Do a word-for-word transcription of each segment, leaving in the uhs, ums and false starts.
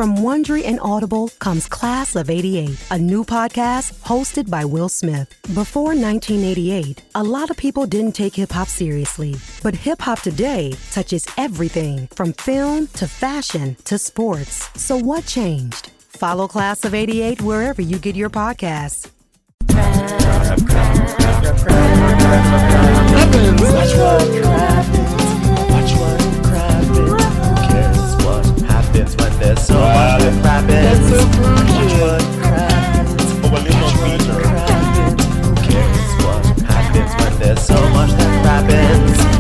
From Wondery and Audible comes Class of eighty-eight, a new podcast hosted by Will Smith. Before nineteen eighty-eight, a lot of people didn't take hip-hop seriously. But hip-hop today touches everything from film to fashion to sports. So what changed? Follow Class of eighty-eight wherever you get your podcasts. Happens. Watch what happens. Watch what happens. Who cares what happens when there's so much that happens? Watch what happens. Watch what happens. Who cares what happens when there's so much that happens?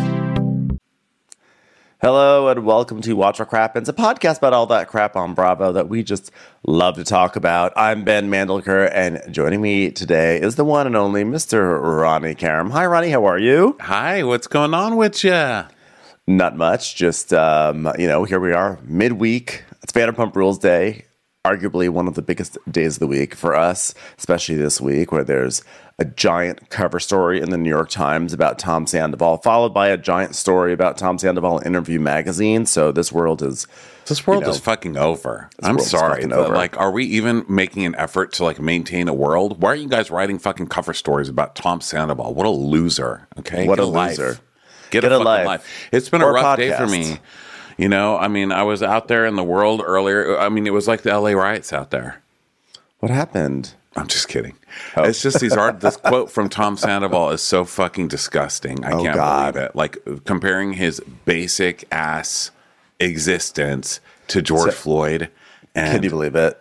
Hello and welcome to Watch What Crappens, a podcast about all that crap on Bravo that we just love to talk about. I'm Ben Mandelker, and joining me today is the one and only Mister Ronnie Karam. Hi, Ronnie. How are you? Hi. What's going on with you? Not much. Just, um, you know, here we are, midweek. It's Vanderpump Rules Day, arguably one of the biggest days of the week for us, especially this week, where there's a giant cover story in the New York Times about Tom Sandoval, followed by a giant story about Tom Sandoval in Interview Magazine. So this world is... This world you know, is fucking over. I'm sorry. But over. Like, are we even making an effort to, like, maintain a world? Why are you guys writing fucking cover stories about Tom Sandoval? What a loser, okay? What Get a, a loser. Life. Get, Get a, a fucking life. life. It's been or a rough podcast. day for me. You know, I mean, I was out there in the world earlier. I mean, it was like the L A riots out there. What happened? I'm just kidding. Oh. It's just these art. This quote from Tom Sandoval is so fucking disgusting. I oh, can't God. believe it. Like comparing his basic ass existence to George so, Floyd. And can you believe it?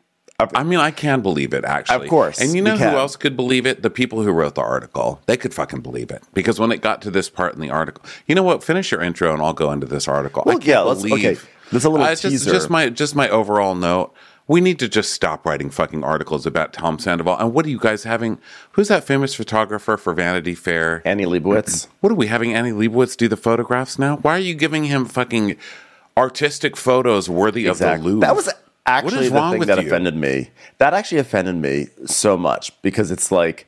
I mean, I can believe it, actually. Of course. And you know you who can. else could believe it? The people who wrote the article. They could fucking believe it. Because when it got to this part in the article, you know what? Finish your intro and I'll go into this article. Well, I can't yeah, let's, believe. okay. There's a little uh, teaser. Just, just, my, just my overall note. We need to just stop writing fucking articles about Tom Sandoval. And what are you guys having? Who's that famous photographer for Vanity Fair? Annie Leibovitz. What are we having Annie Leibovitz do the photographs now? Why are you giving him fucking artistic photos worthy Exactly. of the Louvre? That was actually the thing that you? offended me. That actually offended me so much because it's like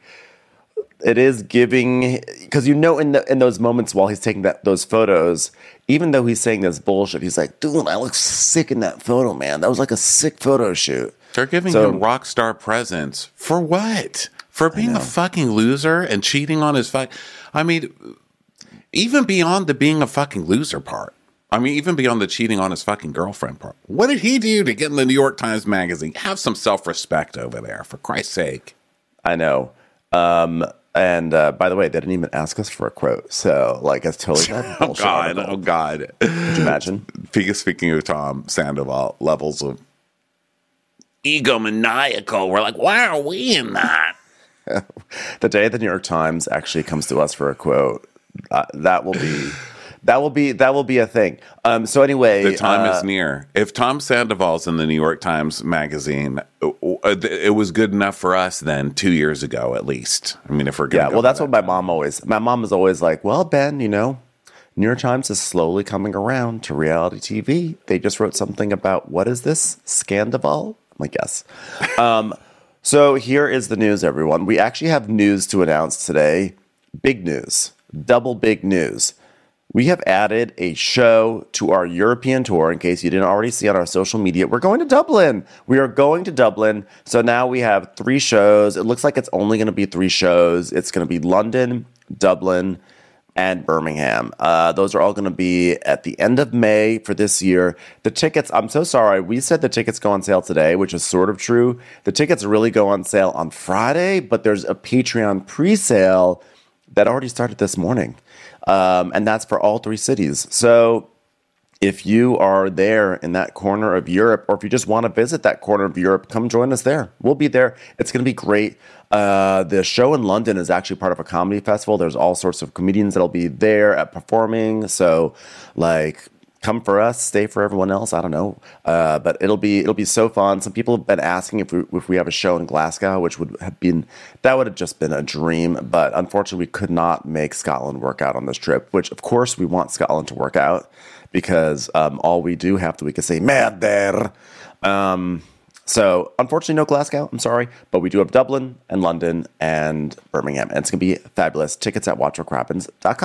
it is giving because you know in the in those moments while he's taking that those photos, even though he's saying this bullshit, he's like, dude, I look sick in that photo, man. That was like a sick photo shoot. They're giving so, him rock star presents for what? For being a fucking loser and cheating on his fuck. I mean, even beyond the being a fucking loser part. I mean, even beyond the cheating on his fucking girlfriend part. What did he do to get in the New York Times Magazine? Have some self-respect over there, for Christ's sake. I know. Um, and uh, by the way, they didn't even ask us for a quote. So, like, it's totally that Oh, bullshit God. article. Oh, God. Could you imagine? Speaking of Tom Sandoval, levels of egomaniacal. We're like, why are we in that? The day the New York Times actually comes to us for a quote, uh, that will be... That will be that will be a thing. Um, so anyway, the time uh, is near. If Tom Sandoval's in the New York Times Magazine, it was good enough for us then two years ago at least. I mean, if we're gonna yeah, go well, that's that what my time. mom always. My mom is always like, "Well, Ben, you know, New York Times is slowly coming around to reality T V. They just wrote something about what is this Scandoval?" I'm like, "Yes." um, so here is the news, everyone. We actually have news to announce today. Big news, double big news. We have added a show to our European tour. In case you didn't already see on our social media, we're going to Dublin. We are going to Dublin. So now we have three shows. It looks like it's only going to be three shows. It's going to be London, Dublin, and Birmingham. Uh, those are all going to be at the end of May for this year. The tickets, I'm so sorry. We said the tickets go on sale today, which is sort of true. The tickets really go on sale on Friday, but there's a Patreon pre-sale that already started this morning. Um, and that's for all three cities. So if you are there in that corner of Europe, or if you just want to visit that corner of Europe, come join us there. We'll be there. It's going to be great. Uh, the show in London is actually part of a comedy festival. There's all sorts of comedians that'll be there at performing. So like, come for us, stay for everyone else. I don't know, uh, but it'll be it'll be so fun. Some people have been asking if we if we have a show in Glasgow, which would have been that would have just been a dream. But unfortunately, we could not make Scotland work out on this trip. Which, of course, we want Scotland to work out because um, all we do half the week is say "Merder." Um, so, unfortunately, no Glasgow. I'm sorry, but we do have Dublin and London and Birmingham, and it's gonna be fabulous. Tickets at watch what crappens dot com.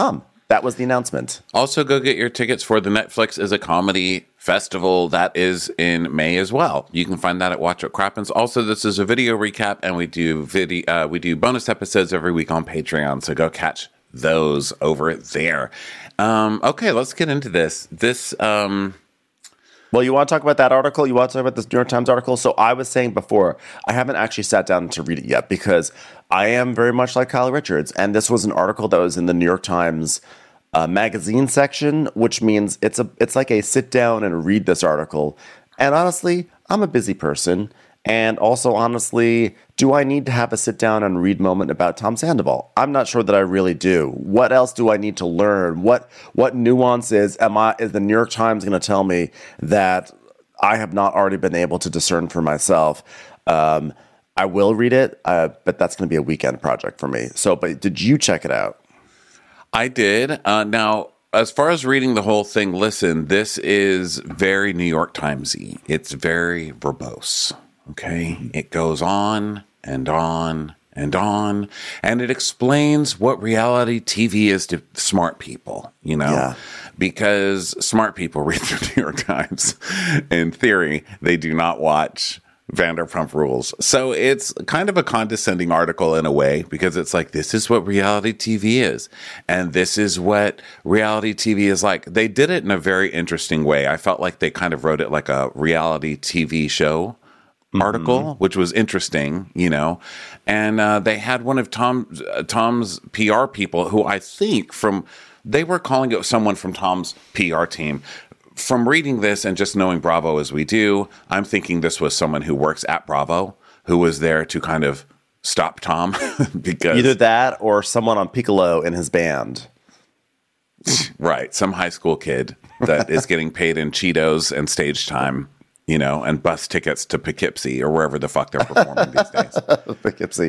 That was the announcement. Also, go get your tickets for the Netflix is a Comedy Festival. That is in May as well. You can find that at Watch What Crappens. Also, this is a video recap, and we do video, uh, we do bonus episodes every week on Patreon. So go catch those over there. Um, okay, let's get into this. This. Um, Well, you want to talk about that article? You want to talk about this New York Times article? So I was saying before, I haven't actually sat down to read it yet because I am very much like Kyle Richards. And this was an article that was in the New York Times uh, magazine section, which means it's a it's like a sit down and read this article. And honestly, I'm a busy person. And also, honestly, do I need to have a sit down and read moment about Tom Sandoval? I'm not sure that I really do. What else do I need to learn? What what nuances am I? Is the New York Times going to tell me that I have not already been able to discern for myself? Um, I will read it, uh, but that's going to be a weekend project for me. So, but did you check it out? I did. Uh, now, as far as reading the whole thing, listen, this is very New York Timesy. It's very verbose. Okay, it goes on and on and on, and it explains what reality T V is to smart people, you know, yeah. because smart people read the New York Times. In theory, they do not watch Vanderpump Rules. So it's kind of a condescending article in a way, because it's like, this is what reality T V is. And this is what reality T V is like. They did it in a very interesting way. I felt like they kind of wrote it like a reality T V show article, mm-hmm. which was interesting, you know, and uh, they had one of Tom uh, Tom's P R people who I think from they were calling it someone from Tom's P R team. From reading this and just knowing Bravo as we do, I'm thinking this was someone who works at Bravo who was there to kind of stop Tom because either that or someone on Piccolo in his band. Right, some high school kid that is getting paid in Cheetos and stage time. You know, and bus tickets to Poughkeepsie or wherever the fuck they're performing these days. Poughkeepsie.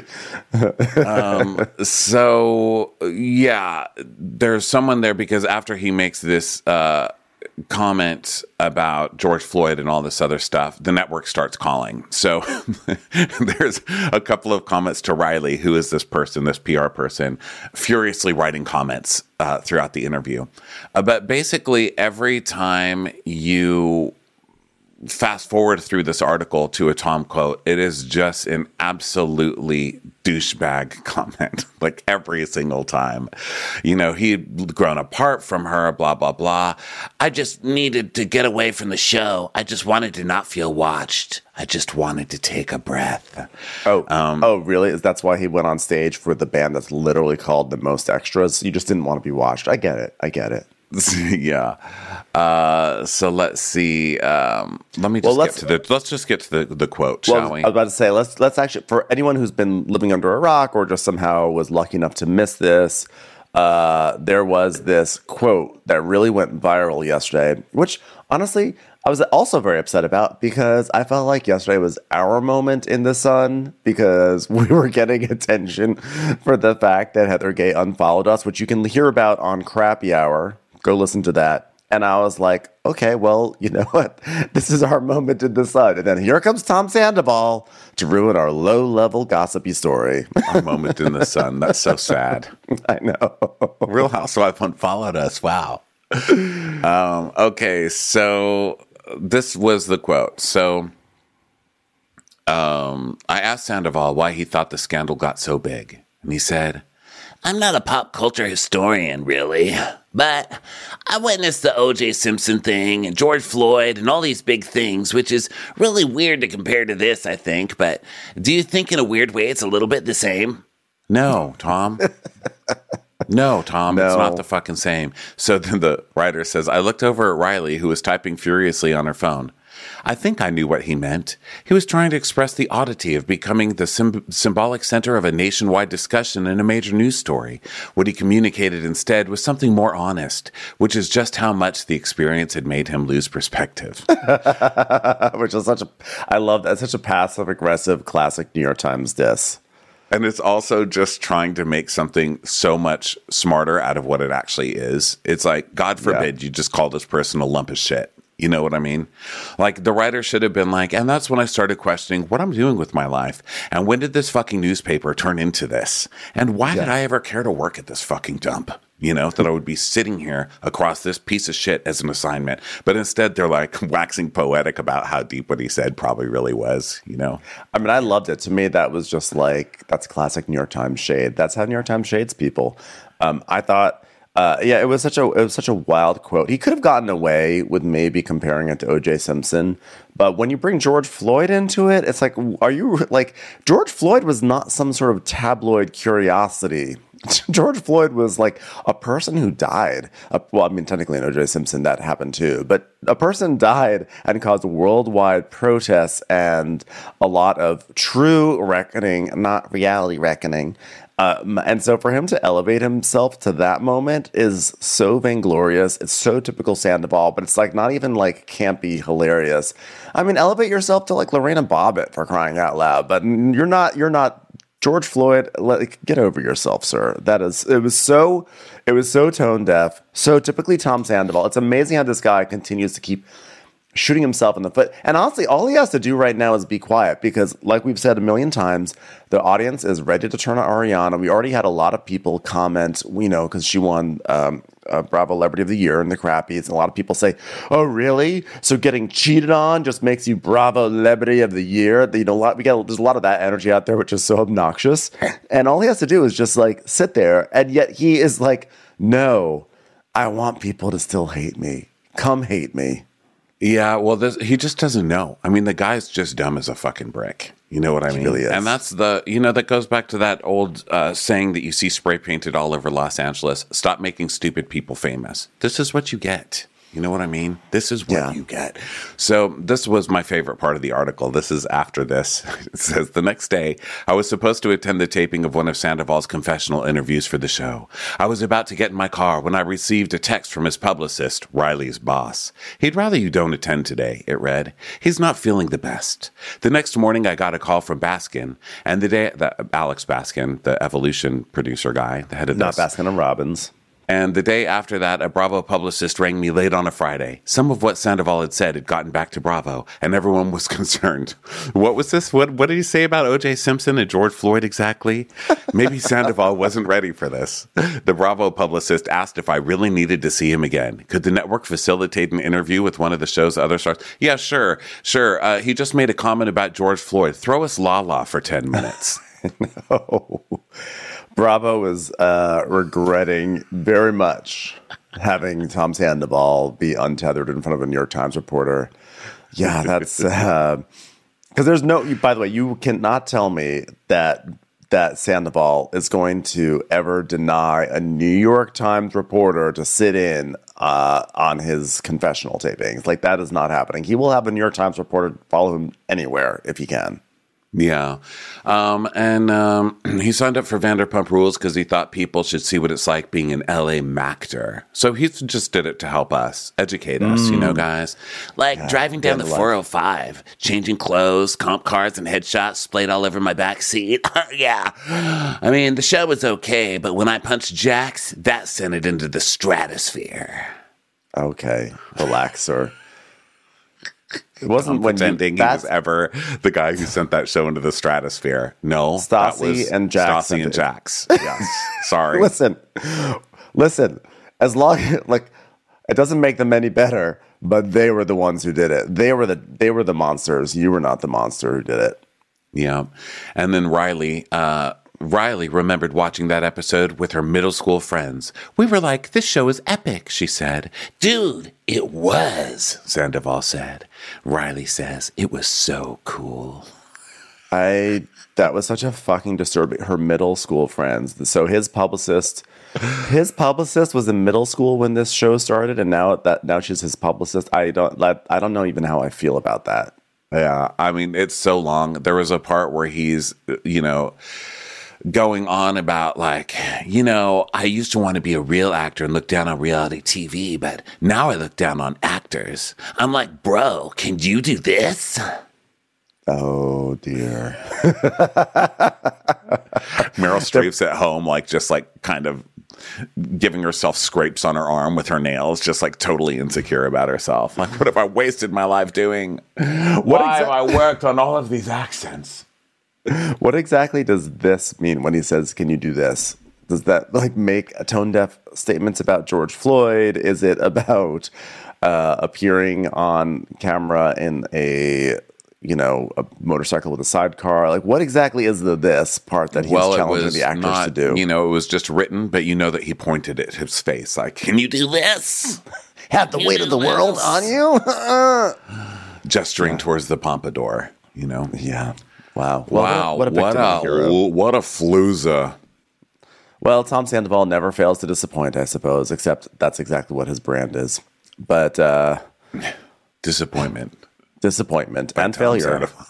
um, so, yeah, there's someone there because after he makes this uh, comment about George Floyd and all this other stuff, the network starts calling. So there's a couple of comments to Riley, who is this person, this P R person, furiously writing comments uh, throughout the interview. Uh, but basically, every time you fast forward through this article to a Tom quote, it is just an absolutely douchebag comment, like every single time. You know, he'd grown apart from her, blah, blah, blah. I just needed to get away from the show. I just wanted to not feel watched. I just wanted to take a breath. Oh, um, oh, really? That's why he went on stage for the band that's literally called The Most Extras? You just didn't want to be watched. I get it. I get it. Yeah. Uh, so let's see. Um, let me just well, get to the. Let's just get to the, the quote, well, shall we? I was about to say let's let's actually, for anyone who's been living under a rock or just somehow was lucky enough to miss this, uh, there was this quote that really went viral yesterday, which honestly I was also very upset about because I felt like yesterday was our moment in the sun because we were getting attention for the fact that Heather Gay unfollowed us, which you can hear about on Crappy Hour. Go listen to that. And I was like, okay, well, you know what? This is our moment in the sun. And then here comes Tom Sandoval to ruin our low-level gossipy story. Our moment in the sun. That's so sad. I know. Real Housewife unfollowed us. Wow. um, okay, so this was the quote. So um, I asked Sandoval why he thought the scandal got so big. And he said, I'm not a pop culture historian, really, but I witnessed the O J Simpson thing and George Floyd and all these big things, which is really weird to compare to this, I think. But do you think in a weird way it's a little bit the same? No, Tom. No, Tom, no. It's not the fucking same. So then the writer says, I looked over at Riley, who was typing furiously on her phone. I think I knew what he meant. He was trying to express the oddity of becoming the sym- symbolic center of a nationwide discussion in a major news story. What he communicated instead was something more honest, which is just how much the experience had made him lose perspective. Which is such a, I love that, such a passive-aggressive classic New York Times diss. And it's also just trying to make something so much smarter out of what it actually is. It's like, God forbid yeah. you just call this person a lump of shit. You know what I mean? Like, the writer should have been like, and that's when I started questioning what I'm doing with my life. And when did this fucking newspaper turn into this? And why yeah. did I ever care to work at this fucking dump? you know, that I would be sitting here across this piece of shit as an assignment. But instead, they're like waxing poetic about how deep what he said probably really was, you know? I mean, I loved it. To me, that was just like, that's classic New York Times shade. That's how New York Times shades people. Um, I thought, uh, yeah, it was such a it was such a wild quote. He could have gotten away with maybe comparing it to O J Simpson, but when you bring George Floyd into it, it's like, are you like George Floyd was not some sort of tabloid curiosity. George Floyd was like a person who died. Uh, well, I mean, technically in O J Simpson that happened too, but a person died and caused worldwide protests and a lot of true reckoning, not reality reckoning. Um, and so for him to elevate himself to that moment is so vainglorious. It's so typical Sandoval, but it's like not even like campy hilarious. I mean, elevate yourself to like Lorena Bobbitt for crying out loud, but you're not, you're not George Floyd. Let, get over yourself, sir. That is, it was so, it was so tone deaf, so typically Tom Sandoval. It's amazing how this guy continues to keep shooting himself in the foot. And honestly, all he has to do right now is be quiet because, like we've said a million times, the audience is ready to turn on Ariana. We already had a lot of people comment, you know, because she won um, uh, Bravo Celebrity of the Year in the Crappies. And a lot of people say, oh, really? So getting cheated on just makes you Bravo Celebrity of the Year? You know, a lot, we get, there's a lot of that energy out there, which is so obnoxious. And all he has to do is just, like, sit there. And yet he is like, no, I want people to still hate me. Come hate me. Yeah, well, this, he just doesn't know. I mean, the guy's just dumb as a fucking brick. You know what I mean? He really is. And that's the, you know, that goes back to that old uh, saying that you see spray painted all over Los Angeles. Stop making stupid people famous. This is what you get. You know what I mean? This is what Yeah. you get. So this was my favorite part of the article. This is after this. It says, the next day, I was supposed to attend the taping of one of Sandoval's confessional interviews for the show. I was about to get in my car when I received a text from his publicist, Riley's boss. He'd rather you don't attend today, it read. He's not feeling the best. The next morning, I got a call from Baskin, and the day that Alex Baskin, the Evolution producer guy, the head of Not this. Baskin and Robbins. And the day after that, a Bravo publicist rang me late on a Friday. Some of what Sandoval had said had gotten back to Bravo, and everyone was concerned. What was this? What, what did he say about O J Simpson and George Floyd exactly? Maybe Sandoval wasn't ready for this. The Bravo publicist asked if I really needed to see him again. Could the network facilitate an interview with one of the show's other stars? Yeah, sure, sure. Uh, he just made a comment about George Floyd. Throw us Lala for ten minutes. No. Bravo is uh, regretting very much having Tom Sandoval be untethered in front of a New York Times reporter. Yeah, that's because uh, there's no. By the way, you cannot tell me that that Sandoval is going to ever deny a New York Times reporter to sit in uh, on his confessional tapings. Like that is not happening. He will have a New York Times reporter follow him anywhere if he can. Yeah. Um, and um, he signed up for Vanderpump Rules because he thought people should see what it's like being an L A Mactor. So he just did it to help us, educate us, mm. you know, guys. Like yeah, driving down the four oh five, changing clothes, comp cards, and headshots splayed all over my back seat. Yeah. I mean, the show was okay, but when I punched Jax, that sent it into the stratosphere. Okay. Relax, sir. It wasn't I'm when pretending you, he was ever the guy who sent that show into the stratosphere. No, Stassi that was and Jax. Stassi and Jax. Yes, sorry. Listen, listen. As long like it doesn't make them any better, but they were the ones who did it. They were the they were the monsters. You were not the monster who did it. Yeah, and then Riley. Uh, Riley remembered watching that episode with her middle school friends. We were like, this show is epic, she said. Dude, it was, Sandoval said. Riley says, it was so cool. I, that was such a fucking disturbing, her middle school friends. So his publicist, his publicist was in middle school when this show started, and now that now she's his publicist. I don't, I don't know even how I feel about that. Yeah, I mean, it's so long. There was a part where he's, you know, going on about like, you know, I used to want to be a real actor and look down on reality T V, but now I look down on actors. I'm like, bro, can you do this? Oh, dear. Meryl Streep's at home, like, just like kind of giving herself scrapes on her arm with her nails, just like totally insecure about herself. Like, what have I wasted my life doing? What Why exa- have I worked on all of these accents? What exactly does this mean when he says, can you do this? Does that like make a tone deaf statements about George Floyd? Is it about uh, appearing on camera in a you know, a motorcycle with a sidecar? Like, what exactly is the this part that he's well, challenging the actors not, to do? You know, it was just written, but you know that he pointed at his face like, can you do this? Have the weight of the world on you? Gesturing yeah. towards the pompadour, you know? Yeah. Wow. Well, wow. What a, what a, what a, hero. what a flooza. Well, Tom Sandoval never fails to disappoint, I suppose, except that's exactly what his brand is. But, uh... disappointment. Disappointment and Tom failure. Sandoval.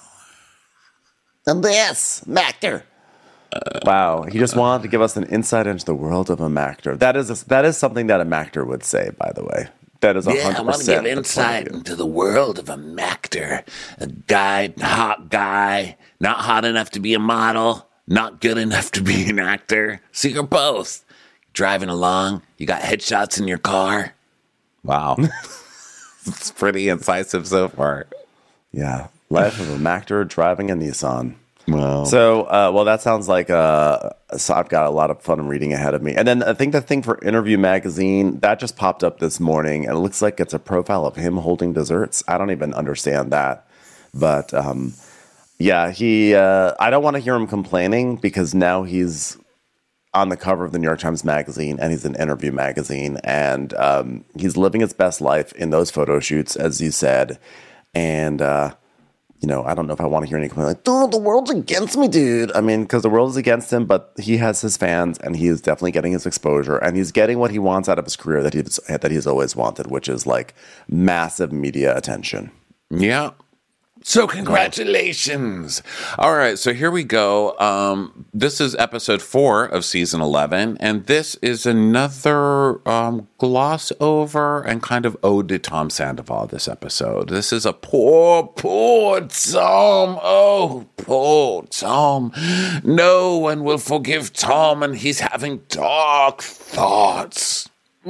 And this, Mactor. Uh, wow, he just wanted to give us an insight into the world of a Mactor. That is a, that is something that a Mactor would say, by the way. That is one hundred percent. Yeah, I want to give insight into the world of a Mactor. A guy, hot guy, not hot enough to be a model, not good enough to be an actor. So you're both. Driving along, you got headshots in your car. Wow. It's pretty incisive so far. Yeah. Life of a Mactor driving a Nissan. Wow. So, uh, well, that sounds like uh, so I've got a lot of fun reading ahead of me. And then I think the thing for Interview Magazine, that just popped up this morning. And it looks like it's a profile of him holding desserts. I don't even understand that. But, um, yeah, he. Uh, I don't want to hear him complaining because now he's on the cover of the New York Times Magazine, and he's in Interview Magazine, and um, he's living his best life in those photo shoots, as you said. And, uh, you know, I don't know if I want to hear any complaint like, dude, the world's against me, dude. I mean, because the world is against him, but he has his fans, and he is definitely getting his exposure, and he's getting what he wants out of his career that he's, that he's always wanted, which is, like, massive media attention. Yeah. So congratulations. All right, so here we go. Um, this is episode four of season eleven, and this is another um, gloss over and kind of ode to Tom Sandoval this episode. This is a poor, poor Tom. Oh, poor Tom. No one will forgive Tom, and he's having dark thoughts.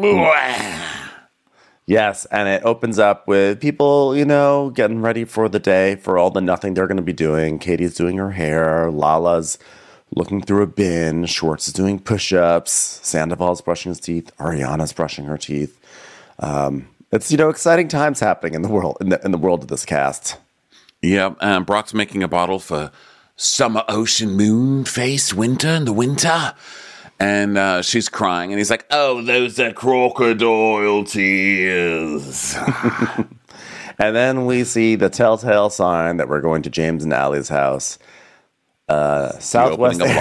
Yes, and it opens up with people, you know, getting ready for the day, for all the nothing they're going to be doing. Katie's doing her hair. Lala's looking through a bin. Schwartz is doing push-ups. Sandoval's brushing his teeth. Ariana's brushing her teeth. Um, it's, you know, exciting times happening in the world in the, in the world of this cast. Yep, and Brock's making a bottle for summer ocean moon face winter in the winter. And uh, she's crying, and he's like, oh, those are crocodile tears. And then we see the telltale sign that we're going to James and Allie's house. Uh, Southwest. The opening of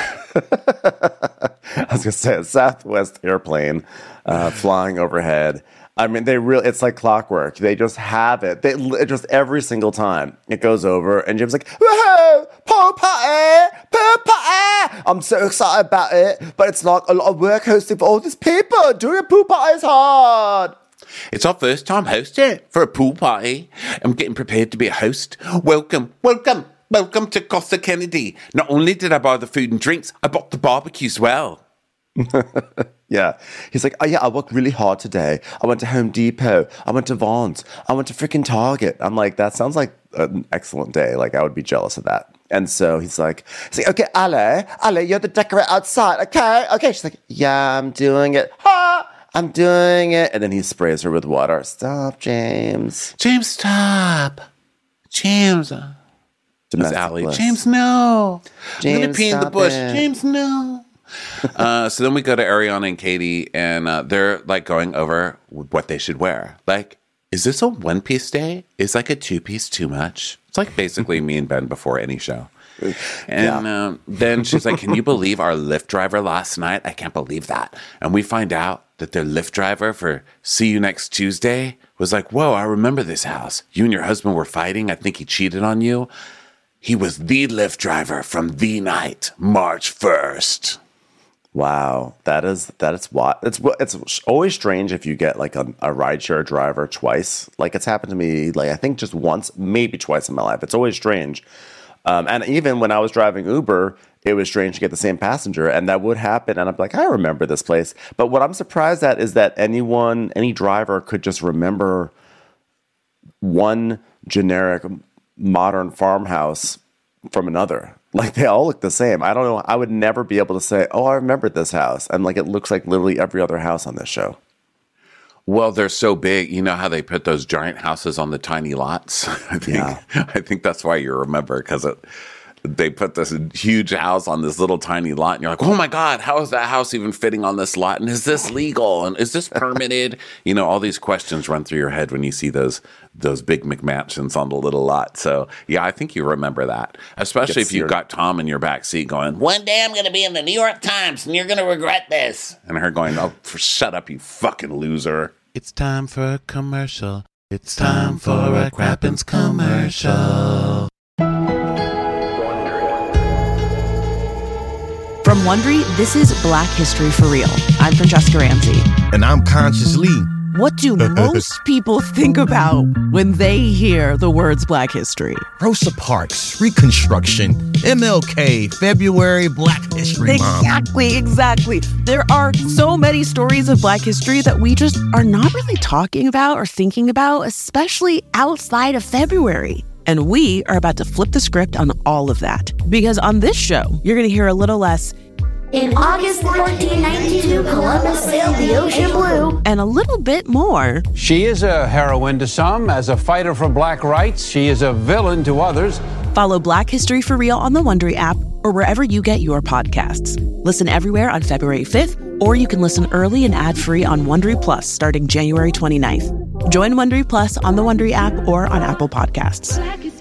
Lost. I was going to say a Southwest airplane uh, flying overhead. I mean, they really, it's like clockwork. They just have it. They it just every single time it goes over, and Jim's like, woohoo, pool party, pool party. I'm so excited about it, but it's like a lot of work hosting for all these people. Doing a pool party is hard. It's our first time hosting for a pool party. I'm getting prepared to be a host. Welcome, welcome, welcome to Costa Kennedy. Not only did I buy the food and drinks, I bought the barbecue as well. Yeah. He's like, oh yeah, I worked really hard today. I went to Home Depot. I went to Vaughn's. I went to freaking Target. I'm like, that sounds like an excellent day. Like, I would be jealous of that. And so he's like, he's like, okay, Ale, Ale, you're the decorator outside. Okay, okay. She's like, yeah, I'm doing it. Ha! I'm doing it. And then he sprays her with water. Stop, James. James, stop. James. That's Allie. bliss. James, no. James, I'm going to pee in the stop bush. it. James, no. uh, so then we go to Ariana and Katie, and uh, they're like going over what they should wear. Like, is this a one-piece day? Is like a two-piece too much? It's like basically me and Ben before any show. And Yeah. um, then she's like, can you believe our Lyft driver last night? I can't believe that. And we find out that their Lyft driver for See You Next Tuesday was like, whoa, I remember this house. You and your husband were fighting. I think he cheated on you. He was the Lyft driver from the night, March first. Wow, that is that is what it's it's always strange if you get like a, a rideshare driver twice. Like it's happened to me, like I think just once, maybe twice in my life. It's always strange, um, and even when I was driving Uber, it was strange to get the same passenger, and that would happen. And I'm like, I remember this place. But what I'm surprised at is that anyone, any driver, could just remember one generic modern farmhouse from another. Like, they all look the same. I don't know. I would never be able to say, oh, I remember this house. And, like, it looks like literally every other house on this show. Well, they're so big. You know how they put those giant houses on the tiny lots? I think, Yeah. I think that's why you remember, because it they put this huge house on this little tiny lot, and you're like, oh my God, how is that house even fitting on this lot? And is this legal? And is this permitted? You know, all these questions run through your head when you see those those big McMansions on the little lot. So yeah, I think you remember that, especially Yes, if you've you're- got Tom in your back seat going, One day I'm going to be in the New York Times and you're going to regret this. and her going, oh, for, shut up, you fucking loser. It's time for a commercial. It's time for a Crappens commercial. From Wondery, this is Black History for Real. I'm Francesca Ramsey. And I'm Conscious Lee. What do most people think about when they hear the words Black History? Rosa Parks, Reconstruction, M L K, February, Black History Month. Exactly, exactly. There are so many stories of Black history that we just are not really talking about or thinking about, especially outside of February. And we are about to flip the script on all of that. Because on this show, you're going to hear a little less In August fourteen ninety-two, Columbus sailed the ocean blue. and a little bit more. She is a heroine to some. As a fighter for black rights, she is a villain to others. Follow Black History for Real on the Wondery app or wherever you get your podcasts. Listen everywhere on February fifth, or you can listen early and ad-free on Wondery Plus starting January twenty-ninth. Join Wondery Plus on the Wondery app or on Apple Podcasts.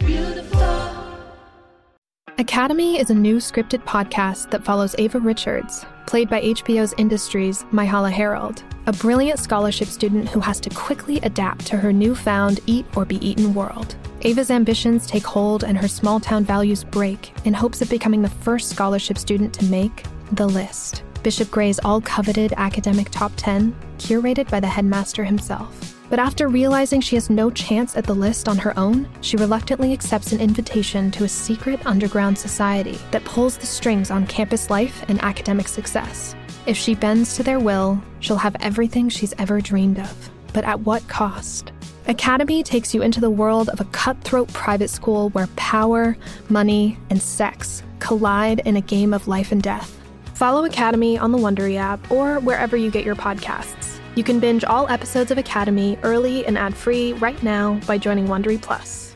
Academy is a new scripted podcast that follows Ava Richards, played by H B O's Industries' Myha'la Herald, a brilliant scholarship student who has to quickly adapt to her newfound eat or be eaten world. Ava's ambitions take hold and her small-town values break in hopes of becoming the first scholarship student to make the list. Bishop Gray's all-coveted academic top ten, curated by the headmaster himself. But after realizing she has no chance at the list on her own, she reluctantly accepts an invitation to a secret underground society that pulls the strings on campus life and academic success. If she bends to their will, she'll have everything she's ever dreamed of. But at what cost? Academy takes you into the world of a cutthroat private school where power, money, and sex collide in a game of life and death. Follow Academy on the Wondery app or wherever you get your podcasts. You can binge all episodes of Academy early and ad-free right now by joining Wondery Plus.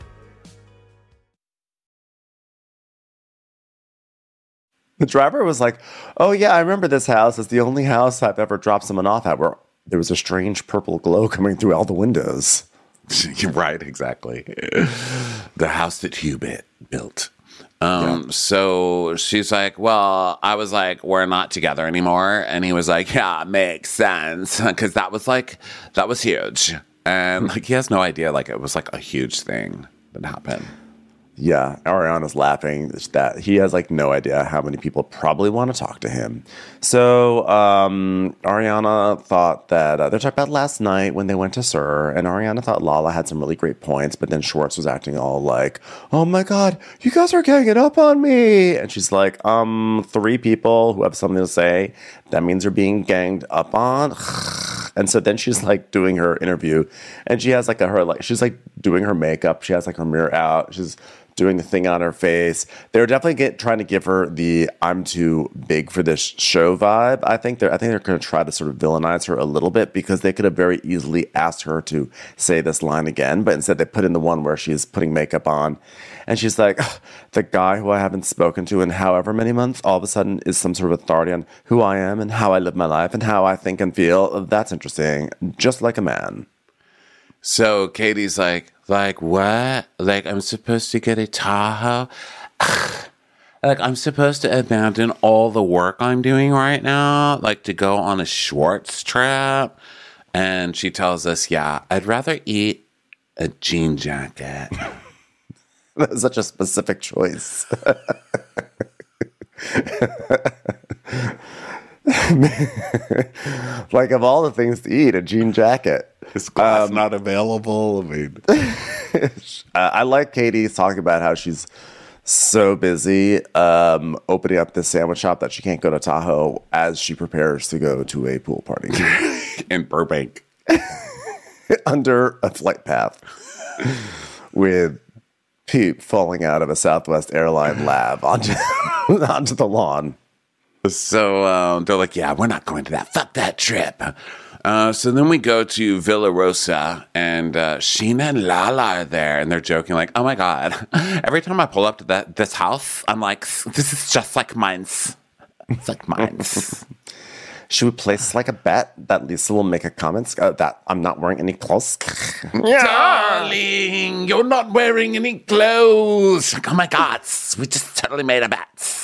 The driver was like, oh, yeah, I remember this house. It's the only house I've ever dropped someone off at where there was a strange purple glow coming through all the windows. You're right, exactly. The house that Hubert built. Um, Yeah. So she's like, well, I was like, we're not together anymore. And he was like, yeah, makes sense. Because that was like, that was huge. And like, he has no idea, like, it was like a huge thing that happened. Yeah, Ariana's laughing that he has like no idea how many people probably want to talk to him. So um, Ariana thought that uh, they're talking about last night when they went to Sir, and Ariana thought Lala had some really great points, but then Schwartz was acting all like, "Oh my God, you guys are ganging up on me," and she's like, "Um, three people who have something to say. That means they're being ganged up on." And so then she's like doing her interview, and she has like a her like she's like doing her makeup. She has like her mirror out. She's doing the thing on her face. They were definitely get, trying to give her the "I'm too big for this show" vibe. I think they're I think they're going to try to sort of villainize her a little bit because they could have very easily asked her to say this line again, but instead they put in the one where she's putting makeup on, and she's like, "The guy who I haven't spoken to in however many months all of a sudden is some sort of authority on who I am and how I live my life and how I think and feel. That's interesting. Just like a man." So Katie's like, like what? Like I'm supposed to get a Tahoe? Like I'm supposed to abandon all the work I'm doing right now, like to go on a Schwartz trip? And she tells us, yeah, I'd rather eat a jean jacket. That's such a specific choice. Like of all the things to eat, a jean jacket. Is glass um, not available? I mean, uh, I like Katie talking about how she's so busy um, opening up this sandwich shop that she can't go to Tahoe as she prepares to go to a pool party in Burbank under a flight path with poop falling out of a Southwest airline lab onto, onto the lawn. So uh, they're like, yeah, we're not going to that. Fuck that trip. Uh, so then we go to Villa Rosa, and uh, Sheena and Lala are there, and they're joking like, "Oh my god! Every time I pull up to that this house, I'm like, this is just like mine's. It's like mine's." Should we place like a bet that Lisa will make a comment uh, that I'm not wearing any clothes? Darling, you're not wearing any clothes. Like, oh my god, we just totally made a bet.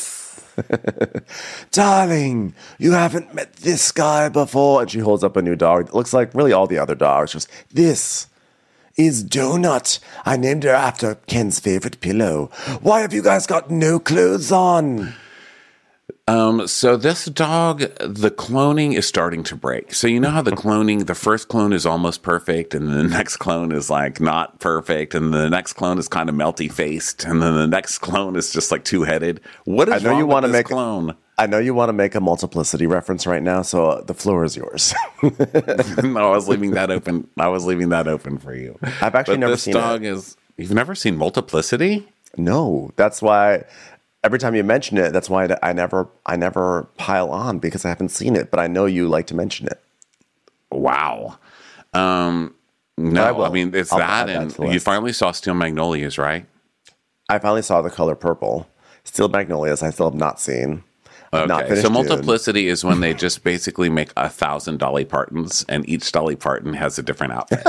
Darling, you haven't met this guy before. And she holds up a new dog. It looks like really all the other dogs. She goes, this is Donut. I named her after Ken's favorite pillow. Why have you guys got no clothes on? Um, so this dog, the cloning is starting to break. So you know how the cloning, the first clone is almost perfect, and the next clone is like not perfect, and the next clone is kind of melty faced, and then the next clone is just like two headed. What is I know wrong you want to make clone? I know you want to make a multiplicity reference right now, so uh, the floor is yours. No, I was leaving that open. I was leaving that open for you. I've actually but never this seen dog it. is. You've never seen Multiplicity? No, that's why. Every time you mention it, that's why I never, I never pile on because I haven't seen it. But I know you like to mention it. Wow. Um, no, I, I mean it's I'll that, add and that to the you list. finally saw Steel Magnolias, right? I finally saw the color purple. Steel Magnolias, I still have not seen. I've not Okay, finished so Dune. Multiplicity is when they just basically make a thousand Dolly Partons, and each Dolly Parton has a different outfit.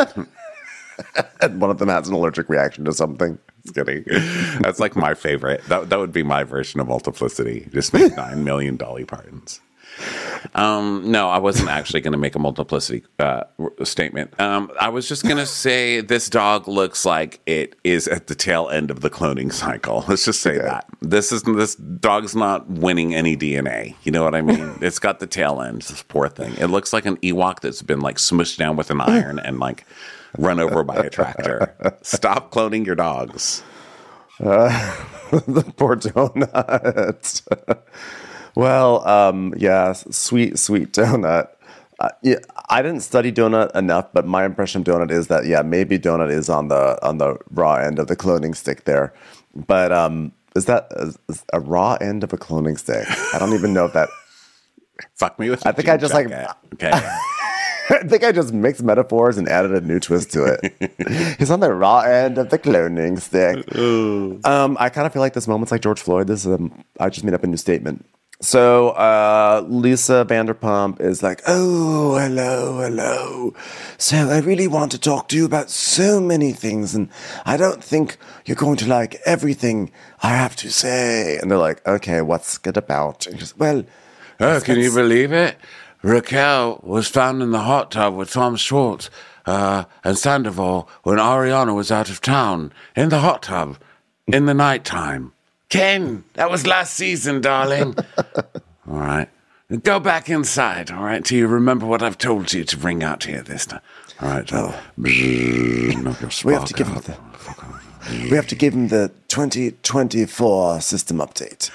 And one of them has an allergic reaction to something. Just kidding. That's like my favorite. That that would be my version of Multiplicity. Just make nine million Dolly Partons. Um, no, I wasn't actually going to make a multiplicity uh, statement. Um, I was just going to say this dog looks like it is at the tail end of the cloning cycle. Let's just say Okay. that this is this dog's not winning any D N A. You know what I mean? It's got the tail end. This poor thing. It looks like an Ewok that's been like smushed down with an iron and like run over by a tractor. Stop cloning your dogs. Uh, the poor donut. Well, um, yeah, sweet, sweet donut. Uh, yeah, I didn't study donut enough, but my impression of donut is that yeah, maybe donut is on the on the raw end of the cloning stick there. But um, is that a, is a raw end of a cloning stick? I don't even know if that. Fuck me with. I think I just like. Okay. I think I just mixed metaphors and added a new twist to it. He's on the raw end of the cloning stick. Um, I kind of feel like this moment's like George Floyd. This is a, I just made up a new statement. So uh, Lisa Vanderpump is like, oh, hello, hello. So I really want to talk to you about so many things, and I don't think you're going to like everything I have to say. And they're like, okay, what's it about? And just, well, Oh, can you believe it? Raquel was found in the hot tub with Tom Schwartz uh, and Sandoval when Ariana was out of town. In the hot tub. In the nighttime. Ken, that was last season, darling. All right. Go back inside, all right, till you remember what I've told you to bring out here this time. All right. Oh. We have to give him the, we have to give him the twenty twenty-four system update.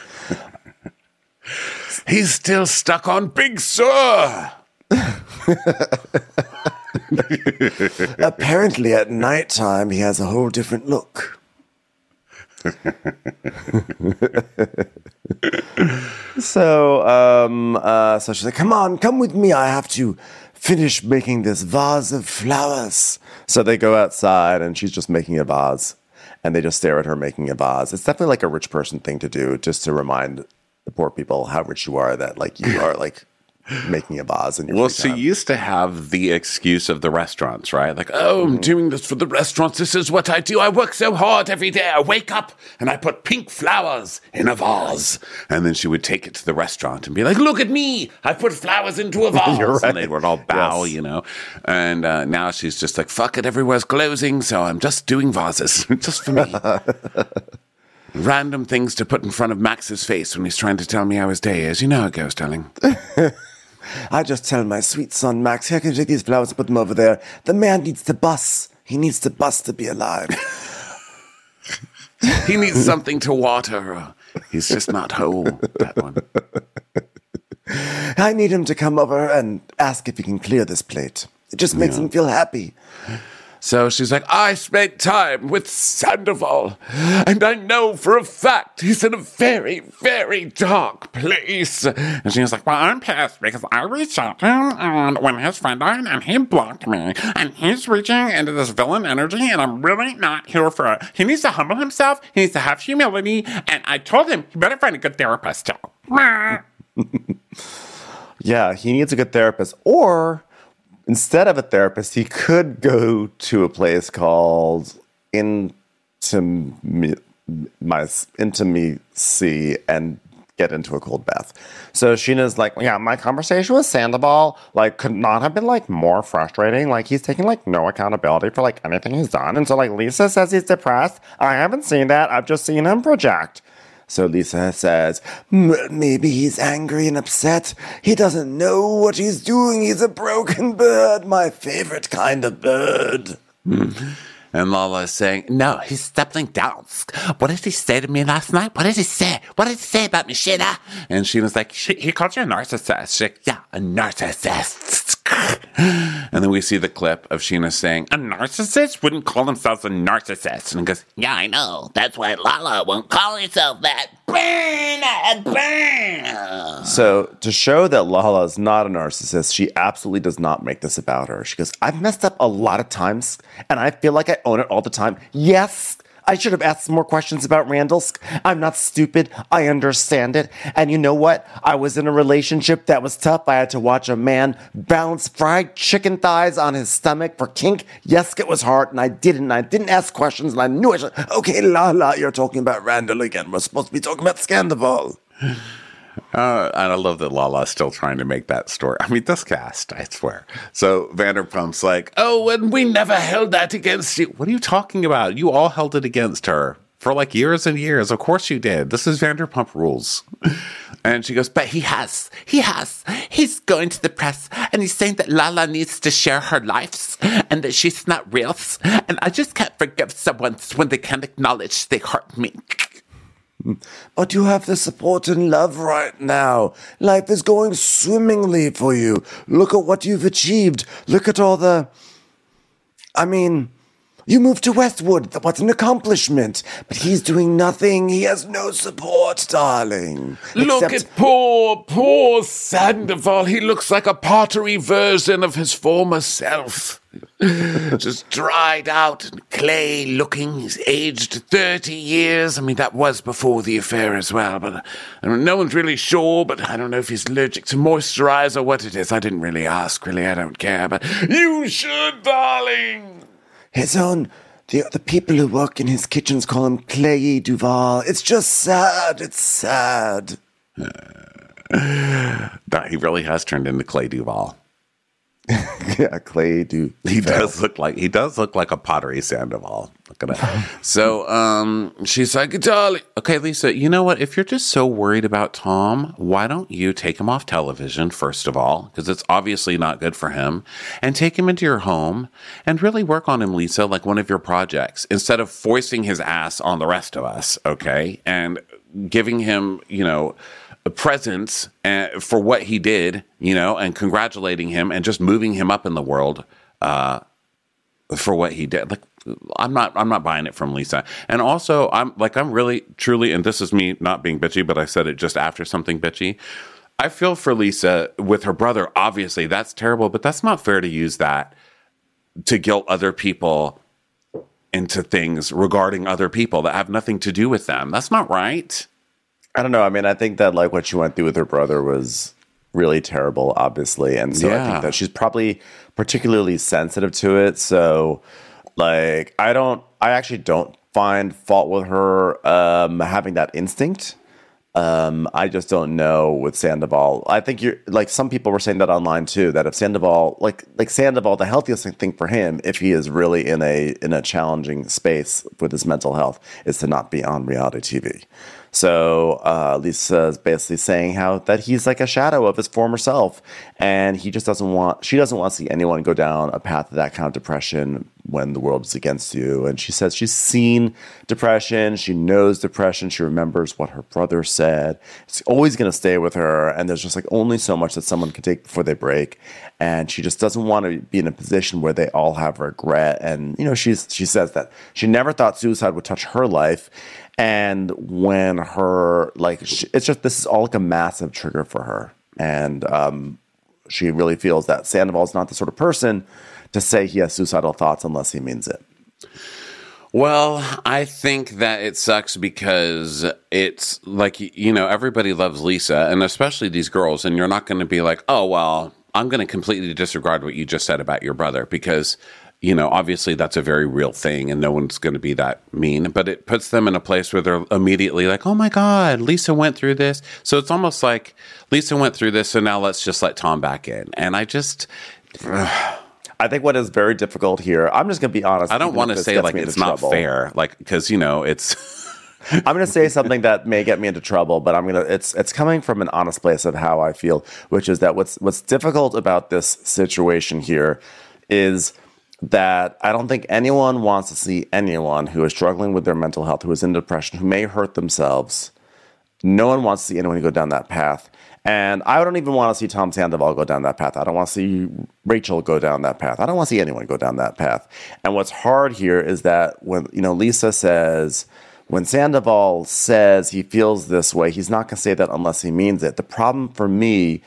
He's still stuck on Big Sur. Apparently, at nighttime, he has a whole different look. so, um, uh, so she's like, "Come on, come with me. I have to finish making this vase of flowers." So they go outside, and she's just making a vase, and they just stare at her making a vase. It's definitely like a rich person thing to do, just to remind the poor people how rich you are, that like you are like making a vase in your Well, free so time. you used to have the excuse of the restaurants, right? Like, oh, I'm doing this for the restaurants. This is what I do. I work so hard every day. I wake up and I put pink flowers in a vase. And then she would take it to the restaurant and be like, look at me. I put flowers into a vase. You're right. And they would all bow, Yes. you know. And uh, now she's just like, fuck it. Everywhere's closing. So I'm just doing vases just for me. Random things to put in front of Max's face when he's trying to tell me how his day is. You know how it goes, darling. I just tell my sweet son, Max, here, can you take these flowers and put them over there? The man needs to bus. He needs to bus to be alive. He needs something to water. He's just not whole, that one. I need him to come over and ask if he can clear this plate. It just makes Yeah. him feel happy. So she's like, I spent time with Sandoval, and I know for a fact he's in a very, very dark place. And she was like, well, I'm pissed because I reached out to him and when his friend died and he blocked me. And he's reaching into this villain energy and I'm really not here for it. He needs to humble himself. He needs to have humility. And I told him he better find a good therapist too. Yeah, he needs a good therapist. Or instead of a therapist, he could go to a place called Intimacy and get into a cold bath. So Sheena's like, yeah, my conversation with Sandoval, like, could not have been, like, more frustrating. Like, he's taking, like, no accountability for, like, anything he's done. And so, like, Lisa says he's depressed. I haven't seen that. I've just seen him project. So Lisa says, maybe he's angry and upset. He doesn't know what he's doing. He's a broken bird, my favorite kind of bird. Mm. And Lala is saying, no, he's doubling down. What did he say to me last night? What did he say? What did he say about me, Sheena? And Sheena's like, he called you a narcissist. She's like, yeah, a narcissist. And then we see the clip of Sheena saying, a narcissist wouldn't call themselves a narcissist. And he goes, yeah, I know. That's why Lala won't call herself that. Burn, burn. So to show that Lala is not a narcissist, she absolutely does not make this about her. She goes, I've messed up a lot of times, and I feel like I own it all the time. Yes, I should have asked some more questions about Randall. I'm not stupid. I understand it. And you know what? I was in a relationship that was tough. I had to watch a man bounce fried chicken thighs on his stomach for kink. Yes, it was hard, and I didn't. I didn't ask questions, and I knew I should. Okay, Lala, you're talking about Randall again. We're supposed to be talking about Scandival. Uh, and I love that Lala's still trying to make that story. I mean, this cast, I swear. So Vanderpump's like, oh, and we never held that against you. What are you talking about? You all held it against her for like years and years. Of course you did. This is Vanderpump Rules. And she goes, but he has. He has. He's going to the press and he's saying that Lala needs to share her life and that she's not real. And I just can't forgive someone when they can't acknowledge they hurt me. But you have the support and love right now. Life is going swimmingly for you. Look at what you've achieved. Look at all the... I mean, you moved to Westwood. What an accomplishment. But he's doing nothing. He has no support, darling. Look Except... at poor, poor Sandoval. He looks like a pottery version of his former self. Just dried out and clay looking. He's aged thirty years. I mean, that was before the affair as well, but I mean, no one's really sure, but I don't know if he's allergic to moisturize or what it is. I didn't really ask, really. I don't care, but you should, darling. His own... The, the people who work in his kitchens call him Clay Duval. It's just sad. It's sad. Uh, he really has turned into Clay Duval. Yeah, Clay do. He does look like he does look like a pottery Sandoval. Look at that. So um, she's like, darling. Okay, Lisa, you know what? If you're just so worried about Tom, why don't you take him off television, first of all, because it's obviously not good for him, and take him into your home and really work on him, Lisa, like one of your projects, instead of foisting his ass on the rest of us, okay? And giving him, you know, presence uh, for what he did, you know, and congratulating him and just moving him up in the world uh, for what he did. Like, I'm not, I'm not buying it from Lisa. And also, I'm like, I'm really, truly, and this is me not being bitchy, but I said it just after something bitchy. I feel for Lisa with her brother. Obviously, that's terrible, but that's not fair to use that to guilt other people into things regarding other people that have nothing to do with them. That's not right. I don't know. I mean, I think that like what she went through with her brother was really terrible, obviously. And so yeah. I think that she's probably particularly sensitive to it. So like, I don't, I actually don't find fault with her um, having that instinct. Um, I just don't know with Sandoval. I think you're like some people were saying that online too, that if Sandoval, like like Sandoval, the healthiest thing for him, if he is really in a in a challenging space with his mental health, is to not be on reality T V. So uh, Lisa's basically saying how that he's like a shadow of his former self, and he just doesn't want, she doesn't want to see anyone go down a path of that kind of depression when the world is against you. And she says she's seen depression, she knows depression, she remembers what her brother said. It's always going to stay with her, and there's just like only so much that someone can take before they break. And she just doesn't want to be in a position where they all have regret. And, you know, she's she says that she never thought suicide would touch her life. And when her, like, she, it's just, this is all like a massive trigger for her. And um, she really feels that Sandoval is not the sort of person to say he has suicidal thoughts unless he means it. Well, I think that it sucks because it's like, you know, everybody loves Lisa, and especially these girls, and you're not going to be like, oh, well, I'm going to completely disregard what you just said about your brother because, you know, obviously that's a very real thing and no one's going to be that mean, but it puts them in a place where they're immediately like, oh my God, Lisa went through this. So it's almost like Lisa went through this, so now let's just let Tom back in. And I just... Ugh. I think what is very difficult here, I'm just going to be honest. I don't want to say like it's not trouble. fair, like, because, you know, it's... I'm going to say something that may get me into trouble, but I'm going to, it's, it's coming from an honest place of how I feel, which is that what's, what's difficult about this situation here is that I don't think anyone wants to see anyone who is struggling with their mental health, who is in depression, who may hurt themselves. No one wants to see anyone go down that path. And I don't even want to see Tom Sandoval go down that path. I don't want to see Rachel go down that path. I don't want to see anyone go down that path. And what's hard here is that when, you know, Lisa says, when Sandoval says he feels this way, he's not going to say that unless he means it. The problem for me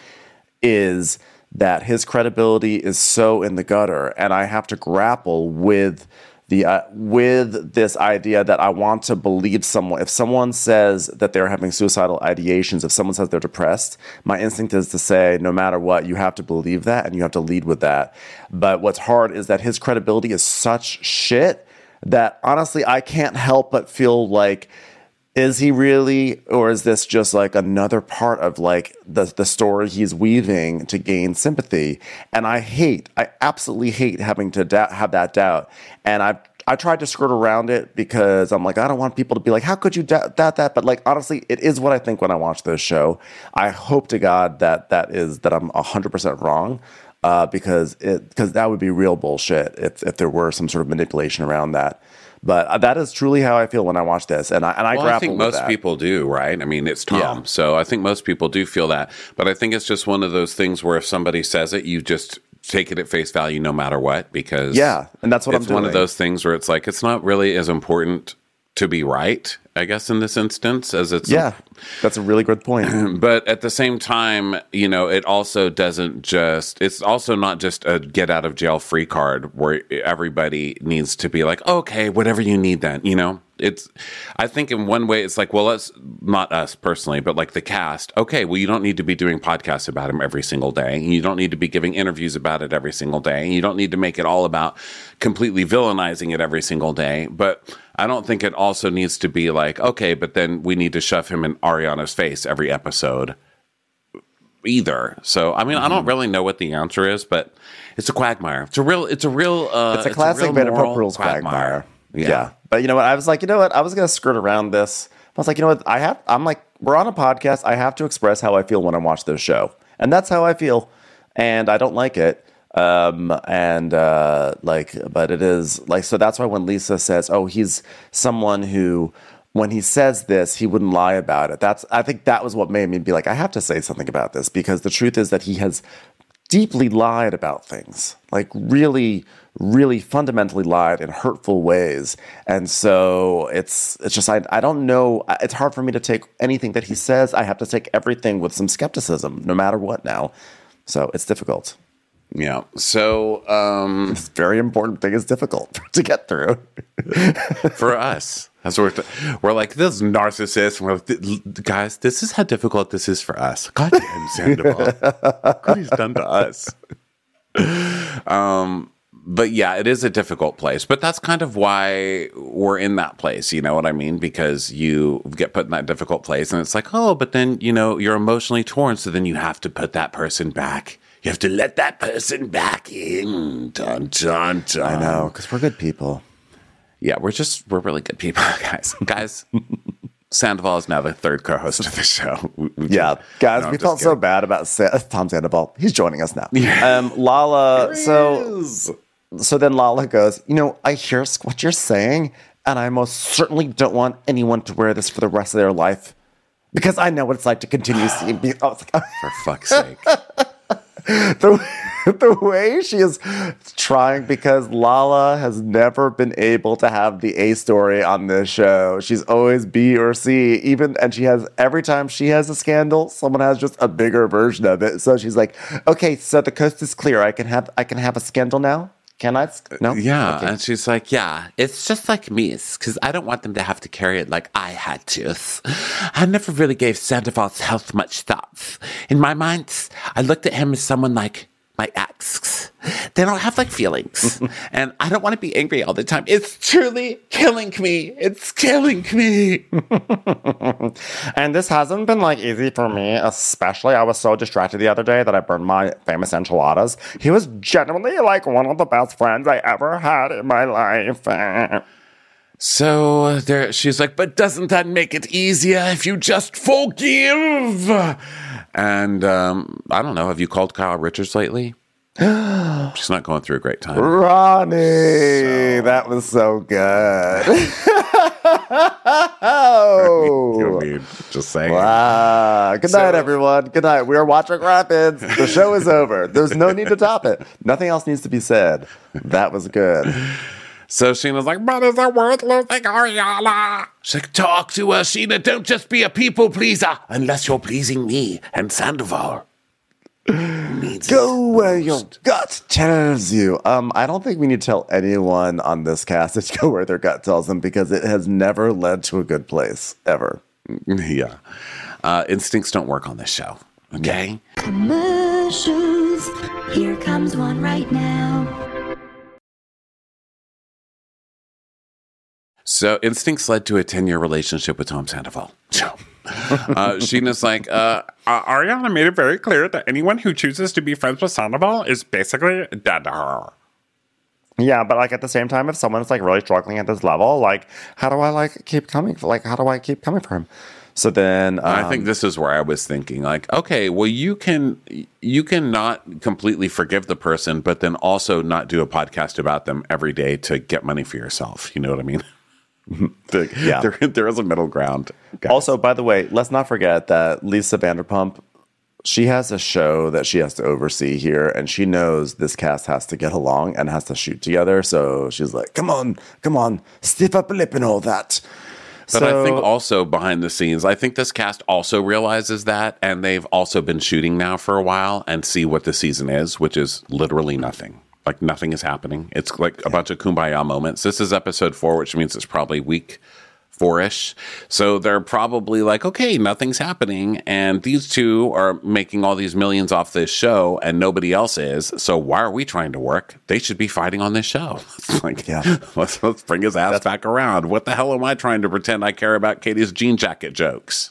is that his credibility is so in the gutter, and I have to grapple with the uh, with this idea that I want to believe someone. If someone says that they're having suicidal ideations, if someone says they're depressed, my instinct is to say, no matter what, you have to believe that and you have to lead with that. But what's hard is that his credibility is such shit that honestly, I can't help but feel like, is he really, or is this just like another part of like the, the story he's weaving to gain sympathy? And I hate, I absolutely hate having to doubt, have that doubt. And I've, I tried to skirt around it because I'm like, I don't want people to be like, how could you doubt, doubt that? But like, honestly, it is what I think when I watch this show. I hope to God that that is, that I'm one hundred percent wrong. Uh, because it, because that would be real bullshit if, if there were some sort of manipulation around that. But that is truly how I feel when I watch this, and I and I well, grapple I think with most that. people do, right? I mean, it's Tom, Yeah. so I think most people do feel that. But I think it's just one of those things where if somebody says it, you just take it at face value, no matter what, because yeah, and that's what it's I'm doing. one of those things where it's like it's not really as important to be right, I guess, in this instance, as it's yeah, that's a really good point. But at the same time, you know, it also doesn't just, it's also not just a get out of jail free card where everybody needs to be like, okay, whatever you need then, you know? It's, I think in one way it's like, well, let's, not us personally, but like the cast. Okay, well, you don't need to be doing podcasts about him every single day. You don't need to be giving interviews about it every single day. You don't need to make it all about completely villainizing it every single day. But I don't think it also needs to be like, okay, but then we need to shove him in Ariana's face every episode either. So, I mean, mm-hmm. I don't really know what the answer is, but it's a quagmire. It's a real, it's a real, uh, it's a classic it's a real Vanderpump Rules quagmire. quagmire. Yeah. yeah. But you know what? I was like, you know what? I was going to skirt around this. I was like, you know what? I have, I'm like, we're on a podcast. I have to express how I feel when I watch this show. And that's how I feel. And I don't like it. Um, and, uh, like, but it is like, so that's why when Lisa says, oh, he's someone who, when he says this, he wouldn't lie about it. That's, I think that was what made me be like, I have to say something about this, because the truth is that he has deeply lied about things, like really, really fundamentally lied in hurtful ways. And so it's, it's just, I, I don't know. It's hard for me to take anything that he says. I have to take everything with some skepticism, no matter what now. So it's difficult. Yeah. So, um, it's a very important thing is difficult to get through for us. That's what we're, th- we're like, this narcissist. We're like, guys, this is how difficult this is for us. God damn, Sandoval. What he's done to us. Um, but yeah, it is a difficult place. But that's kind of why we're in that place. You know what I mean? Because you get put in that difficult place, and it's like, oh, but then, you know, you're emotionally torn. So then you have to put that person back. You have to let that person back in. Dun, dun, dun. I know, because we're good people. Yeah, we're just, we're really good people, guys. Guys, Sandoval is now the third co-host of the show. We, we Yeah, can, guys, no, we I'm felt just so kidding. bad about Sa- Tom Sandoval. He's joining us now. Yeah. Um, Lala, so so then Lala goes, you know, I hear what you're saying, and I most certainly don't want anyone to wear this for the rest of their life because I know what it's like to continue seeing. Be- I was like, For fuck's sake. the, the way she is trying, because Lala has never been able to have the A story on this show. She's always B or C, even, and she has, every time she has a scandal, someone has just a bigger version of it. So she's like, okay, so the coast is clear. I can have, I can have a scandal now. Can I? No? Yeah. Okay. And she's like, yeah, it's just like me. Because I don't want them to have to carry it like I had to. I never really gave Sandoval's health much thought. In my mind, I looked at him as someone like my ex. They don't have like feelings. And I don't want to be angry all the time. It's truly killing me. It's killing me. And this hasn't been like easy for me, especially I was so distracted the other day that I burned my famous enchiladas. He was genuinely like one of the best friends I ever had in my life. So there, she's like, but doesn't that make it easier if you just forgive? And um, I don't know. Have you called Kyle Richards lately? She's not going through a great time. Ronnie, so. That was so good. Oh, I mean, just saying. Wow. Good night, So- everyone. Good night. We are watching Rapids. The show is over. There's no need to top it. Nothing else needs to be said. That was good. So Sheena's like, but is it worth losing Ariana? She's like, talk to her, Sheena. Don't just be a people pleaser unless you're pleasing me and Sandoval. Go where your gut tells you. Um, I don't think we need to tell anyone on this cast to go where their gut tells them because it has never led to a good place, ever. Yeah. Uh, instincts don't work on this show, okay? Commercials. Here comes one right now. So instincts led to a ten-year relationship with Tom Sandoval. So, uh, Sheena's like, uh, uh, Ariana made it very clear that anyone who chooses to be friends with Sandoval is basically dead to her. Yeah, but like at the same time, if someone's like really struggling at this level, like how do I like keep coming? For, like how do I keep coming for him? So then um, I think this is where I was thinking, like, okay, well, you can you can not completely forgive the person, but then also not do a podcast about them every day to get money for yourself. You know what I mean? Yeah. there, there is a middle ground. guys. Also, by the way, let's not forget that Lisa Vanderpump, she has a show that she has to oversee here, and she knows this cast has to get along and has to shoot together. So she's like, come on, come on, stiff up a lip and all that. But so, I think also behind the scenes, I think this cast also realizes that, and they've also been shooting now for a while and see what the season is, which is literally nothing. Like nothing is happening. It's like a bunch of kumbaya moments. This is episode four, which means it's probably week four-ish. So they're probably like, okay, nothing's happening. And these two are making all these millions off this show and nobody else is. So why are we trying to work? They should be fighting on this show. It's like, Yeah. let's, let's bring his ass back around. What the hell am I trying to pretend I care about Katie's jean jacket jokes?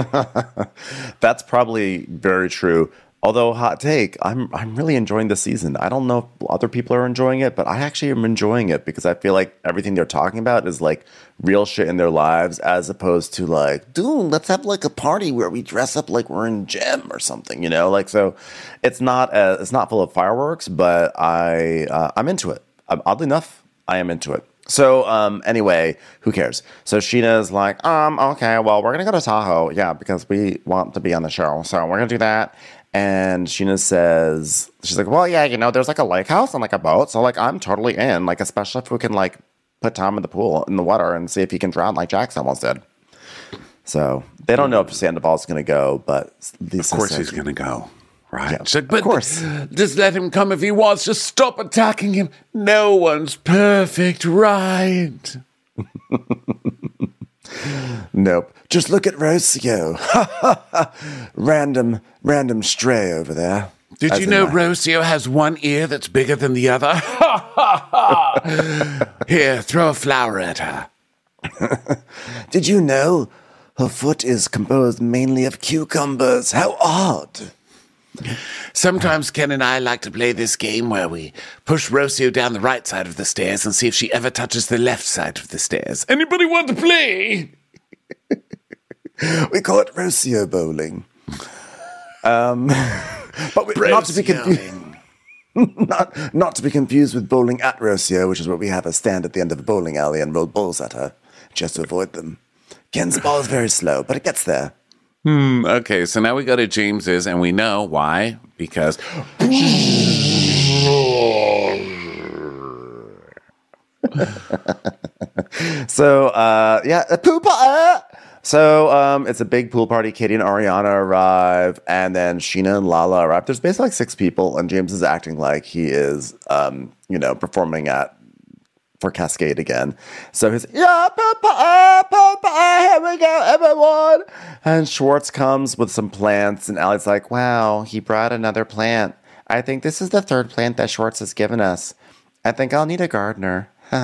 that's probably very true. Although, hot take, I'm I'm really enjoying this season. I don't know if other people are enjoying it, but I actually am enjoying it because I feel like everything they're talking about is like real shit in their lives, as opposed to like, dude, let's have like a party where we dress up like we're in gym or something, you know? Like, so it's not uh, it's not full of fireworks, but I uh, I'm into it. Um, oddly enough, I am into it. So um, anyway, who cares? So Sheena's like, um, okay, well, we're gonna go to Tahoe, yeah, because we want to be on the show, so we're gonna do that. And Sheena says, she's like, well, yeah, you know, there's like a lake house and like a boat. So like, I'm totally in, like, especially if we can like put Tom in the pool, in the water and see if he can drown like Jax almost did. So they don't know if Sandoval's going to go, but Lisa Of course says, he's going to go. Right. Yeah, She's like, but of course. Just let him come if he wants. Just stop attacking him. No one's perfect, right? Nope. Just look at Rocio. random, random stray over there. Did As you in know my- Rocio has one ear that's bigger than the other? Here, throw a flower at her. Did you know her foot is composed mainly of cucumbers? How odd. Sometimes Ken and I like to play this game where we push Rocio down the right side of the stairs and see if she ever touches the left side of the stairs. Anybody want to play? We call it Rocio bowling. Um, but we, not to be confused. Not, not to be confused with bowling at Rocio, which is where we have a stand at the end of a bowling alley and roll balls at her, just to avoid them. Ken's ball is very slow, but it gets there. Hmm, okay, so now we go to James's, and we know why. Because... so, uh, yeah, a pool party! So, um, it's a big pool party. Katie and Ariana arrive, and then Sheena and Lala arrive. There's basically like six people, and James is acting like he is, um, you know, performing at for Cascade again. So he's, yeah, pool party, pool party, here we go, everyone! And Schwartz comes with some plants, and Allie's like, wow, he brought another plant. I think this is the third plant that Schwartz has given us. I think I'll need a gardener.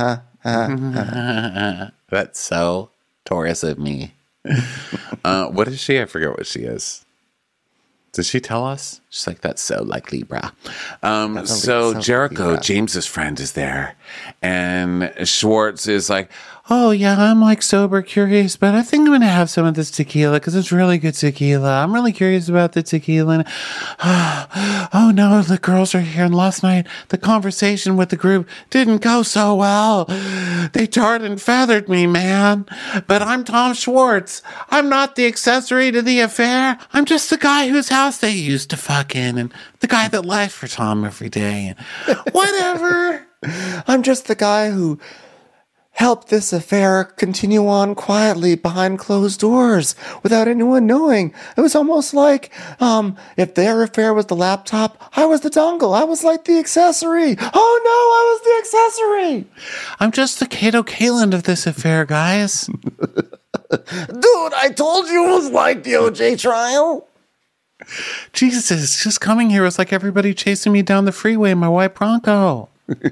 That's so Taurus of me. uh, what is she? I forget what she is. Did she tell us? She's like, that's so like Libra. Um, so so Jericho, Libra. James's friend, is there. And Schwartz is like, oh, yeah, I'm like sober curious, but I think I'm going to have some of this tequila because it's really good tequila. I'm really curious about the tequila. And, oh, no, the girls are here. And last night, the conversation with the group didn't go so well. They tarred and feathered me, man. But I'm Tom Schwartz. I'm not the accessory to the affair. I'm just the guy whose house they used to fuck in and the guy that lies for Tom every day. And whatever. I'm just the guy who helped this affair continue on quietly behind closed doors without anyone knowing. It was almost like um, if their affair was the laptop, I was the dongle. I was like the accessory. Oh no, I was the accessory. I'm just the Kato Kaelin of this affair, guys. Dude, I told you it was like the O J trial. Jesus, just coming here was like everybody chasing me down the freeway in my white Bronco.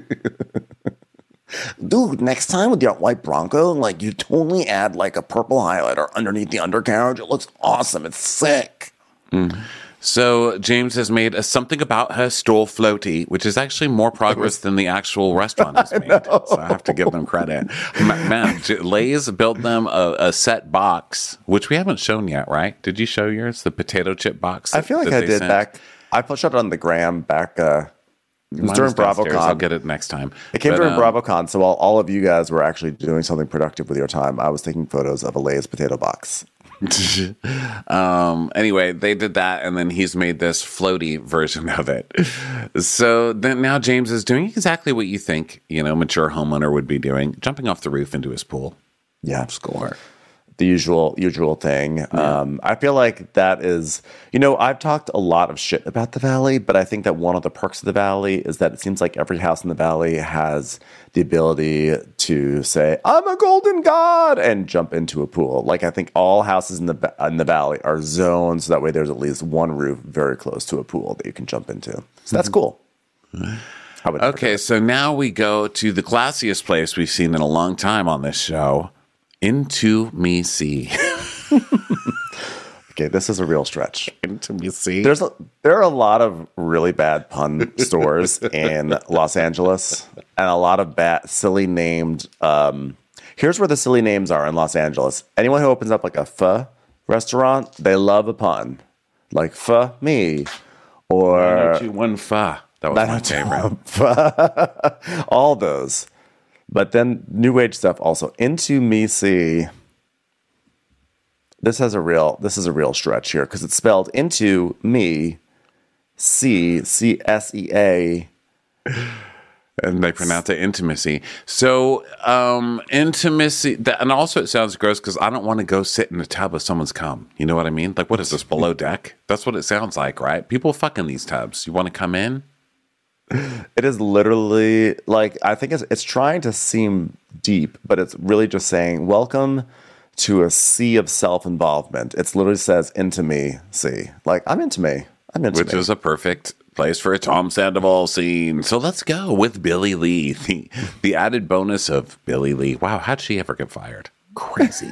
Dude, next time with your white Bronco, like you totally add like a purple highlighter underneath the undercarriage. It looks awesome. It's sick. Mm. So James has made a Something About Her Store floaty, which is actually more progress than the actual restaurant has made. I so I have to give them credit. Man, Lay's built them a, a set box, which we haven't shown yet, right? Did you show yours? The potato chip box? I feel like I did sent? back. I showed it on the gram back. Uh, It was during BravoCon. I'll get it next time. It came but, during um, BravoCon, so while all of you guys were actually doing something productive with your time, I was taking photos of a Lay's potato box. um, anyway, they did that, and then he's made this floaty version of it. So then now James is doing exactly what you think, you know, mature homeowner would be doing, jumping off the roof into his pool. Yeah. Score. The usual usual thing. Yeah. Um, I feel like that is, you know, I've talked a lot of shit about the Valley, but I think that one of the perks of the Valley is that it seems like every house in the Valley has the ability to say, I'm a golden god, and jump into a pool. Like, I think all houses in the in the Valley are zoned, so that way there's at least one roof very close to a pool that you can jump into. So that's cool. Okay, so now we go to the classiest place we've seen in a long time on this show. Into Me See. Okay, this is a real stretch. Into Me See. There's a, there are a lot of really bad pun stores in Los Angeles, and a lot of bad, silly named. Um, here's where the silly names are in Los Angeles. Anyone who opens up like a pho restaurant, they love a pun, like pho me, or nine oh two one pho. That was my favorite. All those. But then new age stuff also. Into Me See. This has a real this is a real stretch here because it's spelled Into Me C C S E A. And they pronounce it intimacy. So um, intimacy, that, and also it sounds gross because I don't want to go sit in a tub with someone's cum. You know what I mean? Like, what is this, below deck? That's what it sounds like, right? People fuck in these tubs. You want to come in? It is literally like, I think it's it's trying to seem deep, but it's really just saying, welcome to a sea of self-involvement. It literally says, into me, see. Like, I'm into me. I'm into Which me. is a perfect place for a Tom Sandoval scene. So let's go with Billy Lee. The, the added bonus of Billy Lee. Wow, how'd she ever get fired? Crazy.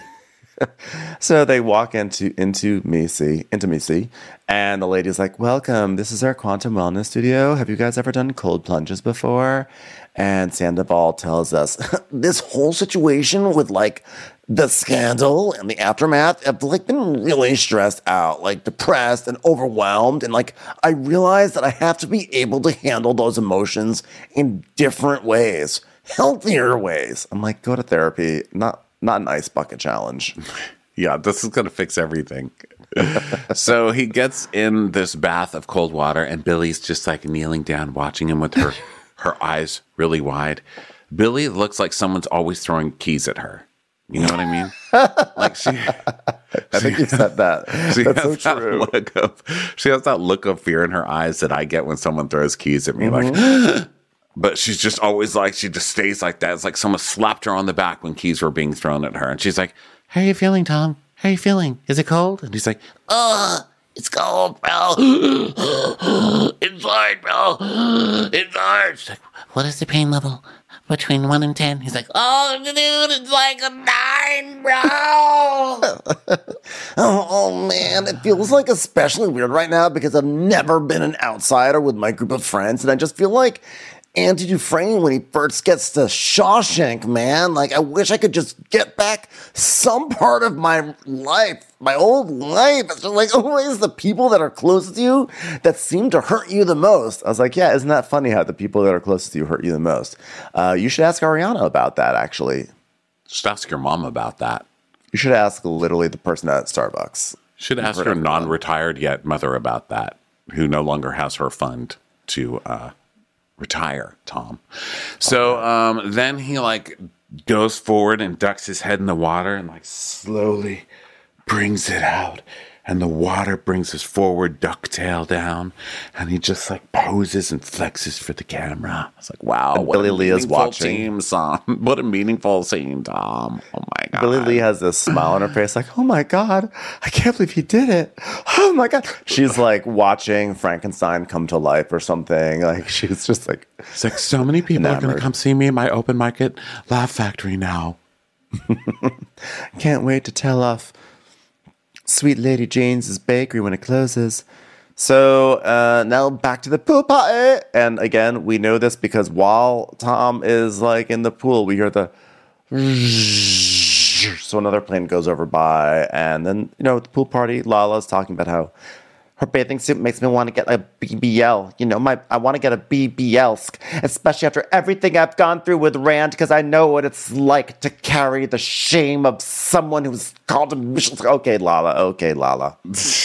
So they walk into into me see into me see, and the lady's like, "Welcome. This is our quantum wellness studio. Have you guys ever done cold plunges before?" And Sandoval tells us this whole situation with like the scandal and the aftermath, I've like been really stressed out, like depressed and overwhelmed. And like, I realized that I have to be able to handle those emotions in different ways, healthier ways. I'm like, go to therapy, not, not an ice bucket challenge. Yeah, this is going to fix everything. So he gets in this bath of cold water, and Billy's just like kneeling down, watching him with her, her eyes really wide. Billy looks like someone's always throwing keys at her. You know what I mean? Like she, I think you said that. She That's has so that true. look of, she has that look of fear in her eyes that I get when someone throws keys at me. Mm-hmm. Like, but she's just always like, she just stays like that. It's like someone slapped her on the back when keys were being thrown at her, and she's like, "How are you feeling, Tom? How are you feeling? Is it cold?" And he's like, Ugh, it's cold, bro. It's hard, bro. It's hard. She's like, What is the pain level between one and ten? he's like, oh, dude, it's like a nine, bro. Oh, oh, man, it feels like especially weird right now because I've never been an outsider with my group of friends, and I just feel like Andy Dufresne when he first gets to Shawshank, man. Like, I wish I could just get back some part of my life, my old life. It's just like always the people that are closest to you that seem to hurt you the most. I was like, yeah, isn't that funny how the people that are closest to you hurt you the most? Uh, you should ask Ariana about that, actually. just ask your mom about that. You should ask literally the person at Starbucks. Should ask your non-retired yet mother about that, who no longer has her fund to uh, retire, Tom. So um, then he like goes forward and ducks his head in the water and like slowly brings it out. And the water brings his forward ducktail down, and he just like poses and flexes for the camera. It's like, wow, And what Billy a Lee is meaningful watching. Team, Tom. What a meaningful scene, Tom. Oh my god. Billy Lee has this smile on her face, like, oh my God, I can't believe he did it. Oh my God. She's like watching Frankenstein come to life or something. Like, she's just like, It's like so many people are going enamored. to come see me at my open mic at Laugh Factory now. Can't wait to tell off Sweet Lady Jane's bakery when it closes. So uh, now back to the pool party. And again, we know this because while Tom is like in the pool, we hear the so another plane goes over by, and then you know the pool party. Lala's talking about how her bathing suit makes me want to get a B B L. You know, my I want to get a B B L, especially after everything I've gone through with Rand, because I know what it's like to carry the shame of someone who's called a Michelle. Okay, Lala. Okay, Lala.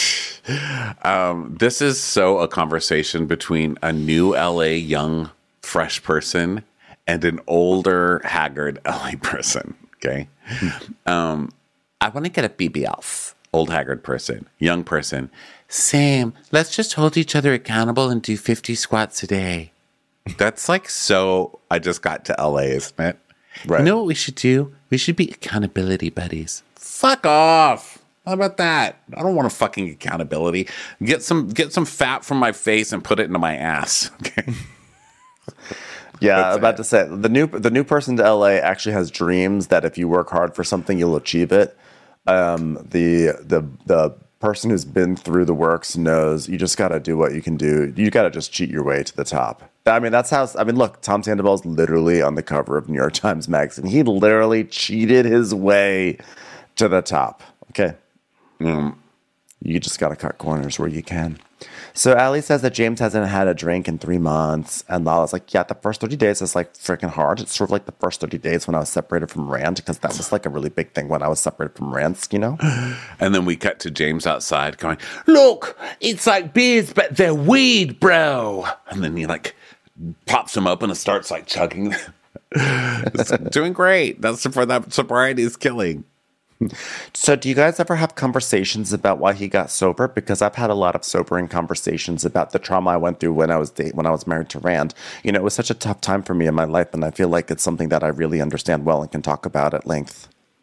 Um, this is so a conversation between a new L A young, fresh person and an older, haggard L A person. Okay. um, I want to get a B B L. Old, haggard person, young person. Same. Let's just hold each other accountable and do fifty squats a day. That's like so. I just got to L A, isn't it? You know what we should do? We should be accountability buddies. Fuck off. How about that? I don't want a fucking accountability. Get some get some fat from my face and put it into my ass. Okay. Yeah, I was about to say the new the new person to L A actually has dreams that if you work hard for something, you'll achieve it. Um, the the the person who's been through the works knows you just got to do what you can do. You got to just cheat your way to the top. I mean, that's how. I mean, look, Tom Sandoval's literally on the cover of New York Times Magazine. He literally cheated his way to the top. Okay. Mm. You just got to cut corners where you can. So Allie says that James hasn't had a drink in three months. And Lala's like, yeah, the first thirty days is like freaking hard. It's sort of like the first thirty days when I was separated from Rand, because that was like a really big thing when I was separated from Rand, you know? And then we cut to James outside going, Look, it's like beers, but they're weed, bro. and then he like pops them open and starts like chugging. It's doing great. That's for that sobriety is killing. So do you guys ever have conversations about why he got sober? Because I've had a lot of sobering conversations about the trauma I went through when I was date, when I was married to Rand. You know, it was such a tough time for me in my life, and I feel like it's something that I really understand well and can talk about at length.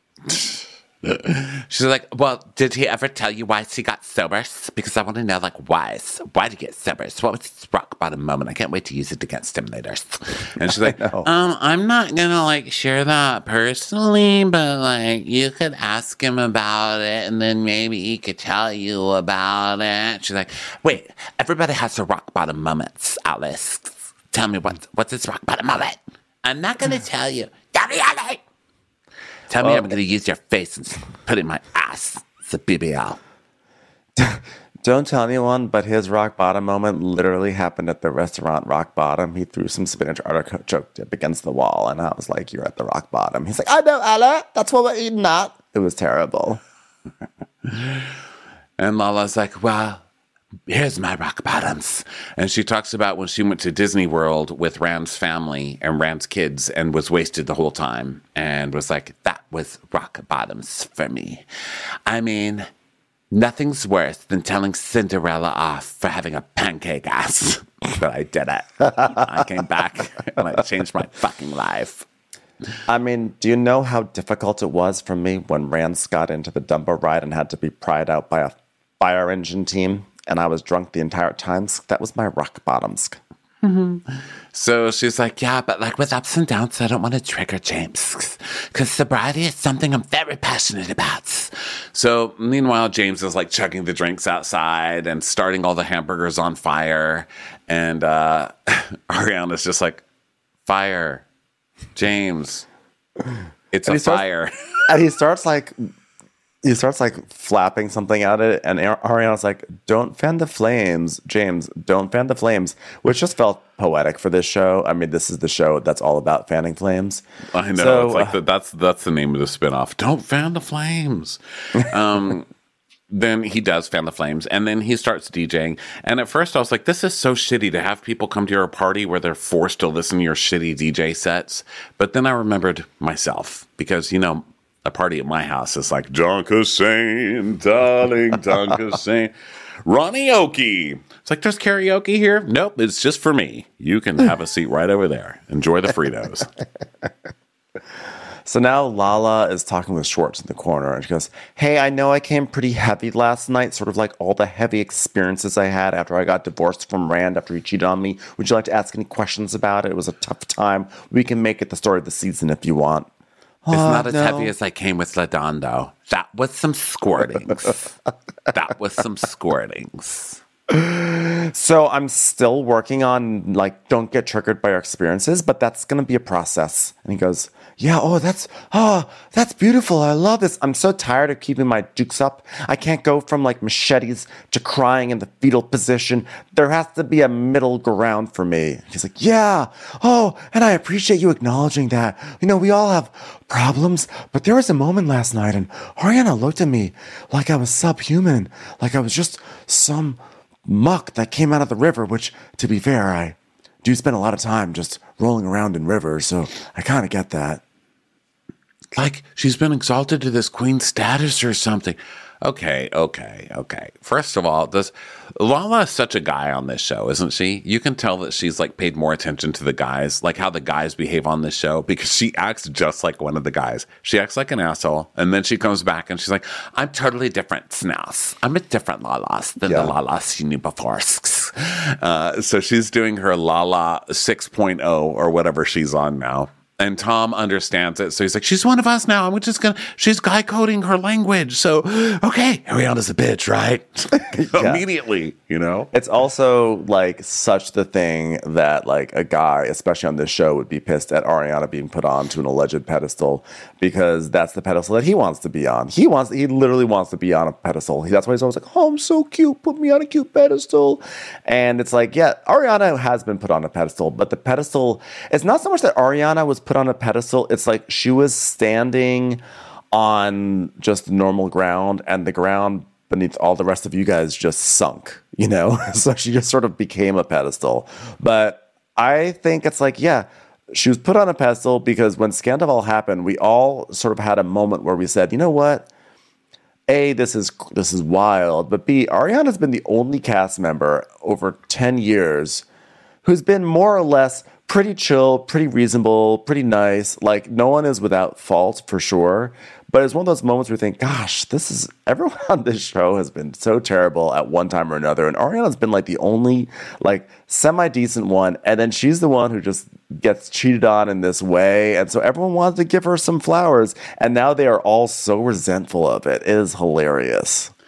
She's like, well, did he ever tell you why he got sober? Because I want to know, like, why? Why did he get sober? So what was his rock bottom moment? I can't wait to use it against him later. And she's like, um, I'm not going to, like, share that personally, but, like, you could ask him about it, and then maybe he could tell you about it. She's like, wait, everybody has their rock bottom moments, Alice. Tell me, what, what's his rock bottom moment? I'm not going to tell you. Tell me, Alice. Tell me Well, I'm going to use your face and put it in my ass. It's a B B L. Don't tell anyone, but his rock bottom moment literally happened at the restaurant Rock Bottom. He threw some spinach artichoke dip against the wall, and I was like, you're at the rock bottom. He's like, I know, Ella. That's what we're eating at. It was terrible. And Lala's like, well, here's my rock bottoms. And she talks about when she went to Disney World with Rand's family and Rand's kids and was wasted the whole time and was like, that was rock bottoms for me. I mean, nothing's worse than telling Cinderella off for having a pancake ass. But I did it. I came back and I changed my fucking life. I mean, do you know how difficult it was for me when Rance got into the Dumbo ride and had to be pried out by a fire engine team? And I was drunk the entire time. That was my rock bottoms. Mm-hmm. So she's like, yeah, but like with ups and downs, I don't want to trigger James because sobriety is something I'm very passionate about. So meanwhile, James is like chugging the drinks outside and starting all the hamburgers on fire. And uh, Ariana's just like, fire, James, it's And a he starts- fire. And he starts like... He starts like flapping something at it, and Ariana's like, don't fan the flames, James, don't fan the flames, which just felt poetic for this show. I mean, this is the show that's all about fanning flames. I know. So, it's like uh, the, that's that's the name of the spinoff. Don't fan the flames. Um, then he does fan the flames, and then he starts DJing. And at first, I was like, "This is so shitty to have people come to your party where they're forced to listen to your shitty D J sets." But then I remembered myself because you know. A party at my house is like, Donka Saint, darling, Donka Saint. Ronnie Oki. It's like, there's karaoke here? Nope, it's just for me. You can have a seat right over there. Enjoy the Fritos. So now Lala is talking with Schwartz in the corner, and she goes, hey, I know I came pretty heavy last night, sort of like all the heavy experiences I had after I got divorced from Rand after he cheated on me. Would you like to ask any questions about it? It was a tough time. We can make it the story of the season if you want. It's Oh, not as no. heavy as I came with Ladon, though. That was some squirtings. that was some squirtings. So I'm still working on, like, don't get triggered by your experiences, but that's going to be a process. And he goes, yeah, oh, that's, oh, that's beautiful. I love this. I'm so tired of keeping my dukes up. I can't go from, like, machetes to crying in the fetal position. There has to be a middle ground for me. He's like, yeah, oh, and I appreciate you acknowledging that. You know, we all have problems, but there was a moment last night, and Ariana looked at me like I was subhuman, like I was just some muck that came out of the river, which, to be fair, I do spend a lot of time just rolling around in rivers, so I kind of get that. Like, she's been exalted to this queen status or something. Okay, okay, okay. First of all, this Lala is such a guy on this show, isn't she? You can tell that she's like paid more attention to the guys, like how the guys behave on this show, because she acts just like one of the guys. She acts like an asshole, and then she comes back and she's like, I'm totally different now. I'm a different Lala than Yeah. the Lala you knew before. Uh, so she's doing her Lala six point oh or whatever she's on now. And Tom understands it. So he's like, she's one of us now. I'm just going to, she's guy coding her language. So, okay, Ariana's a bitch, right? Yeah. Immediately, you know? It's also like such the thing that like a guy, especially on this show, would be pissed at Ariana being put on to an alleged pedestal because that's the pedestal that he wants to be on. He wants, he literally wants to be on a pedestal. He, that's why he's always like, oh, I'm so cute. Put me on a cute pedestal. And it's like, yeah, Ariana has been put on a pedestal, but the pedestal, it's not so much that Ariana was put on a pedestal. It's like she was standing on just normal ground, and the ground beneath all the rest of you guys just sunk, you know? So she just sort of became a pedestal. But I think it's like, yeah, she was put on a pedestal because when Scandival happened, we all sort of had a moment where we said, you know what? A, this is this is wild, but B, Ariana's been the only cast member over ten years who's been more or less pretty chill, pretty reasonable, pretty nice. Like, no one is without fault for sure. But it's one of those moments where you think, gosh, this is, everyone on this show has been so terrible at one time or another. And Ariana's been like the only, like, semi-decent one. And then she's the one who just gets cheated on in this way. And so everyone wanted to give her some flowers. And now they are all so resentful of it. It is hilarious.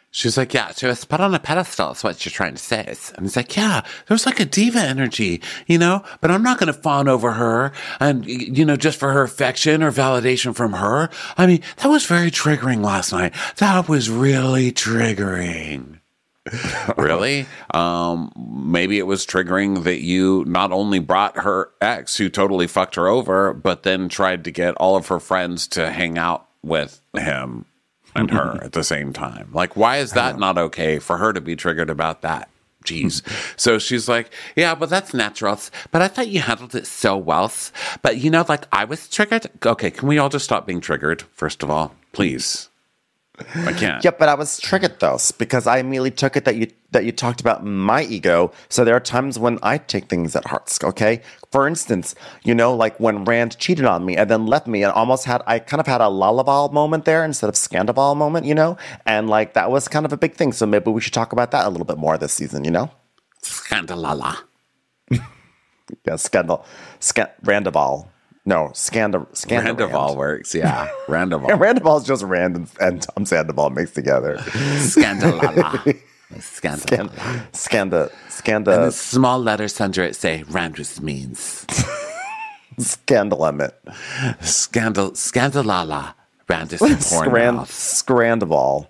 She's like, yeah, she was put on a pedestal, is what you're trying to say. And he's like, yeah, there's like a diva energy, you know, but I'm not going to fawn over her and, you know, just for her affection or validation from her. I mean, that was very triggering last night. That was really triggering. Really? Um, maybe it was triggering that you not only brought her ex who totally fucked her over, but then tried to get all of her friends to hang out with him and her at the same time. Like, why is that not okay for her to be triggered about that? Jeez. So she's like, yeah, well, that's natural. But I thought you handled it so well. But, you know, like, I was triggered. Okay, can we all just stop being triggered, first of all? Please. I can't. Yeah, but I was triggered though, because I immediately took it that you that you talked about my ego. So there are times when I take things at heart. Okay, for instance, you know, like when Rand cheated on me and then left me, and almost had I kind of had a Lalaval moment there instead of Scandival moment, you know, and like that was kind of a big thing. So maybe we should talk about that a little bit more this season, you know. Scandalala. Yeah, scandal, scan, Randaval. No, Scandal. Randaval works, yeah. Randaval. Randaval is just Rand and, and Tom Sandoval mixed together. Scandalala. Scandal. Scanda. Scanda. And the small letters under it say Randus means. Scandalemit. Scandal. Scandalala. Randus and Pornmouth. Scrandival.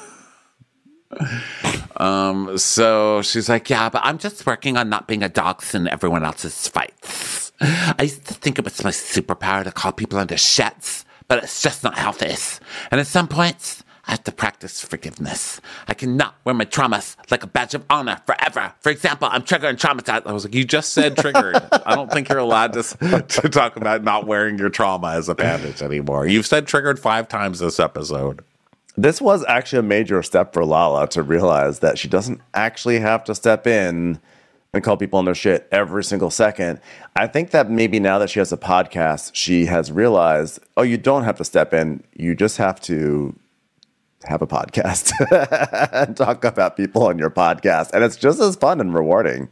Um, so she's like, yeah, but I'm just working on not being a dog in everyone else's fights. I used to think it was my superpower to call people into shits, but it's just not healthy. And at some points, I have to practice forgiveness. I cannot wear my traumas like a badge of honor forever. For example, I'm triggered and traumatized. I was like, you just said triggered. I don't think you're allowed to, to talk about not wearing your trauma as a bandage anymore. You've said triggered five times this episode. This was actually a major step for Lala to realize that she doesn't actually have to step in and call people on their shit every single second. I think that maybe now that she has a podcast, she has realized, oh, you don't have to step in. You just have to have a podcast and talk about people on your podcast. And it's just as fun and rewarding.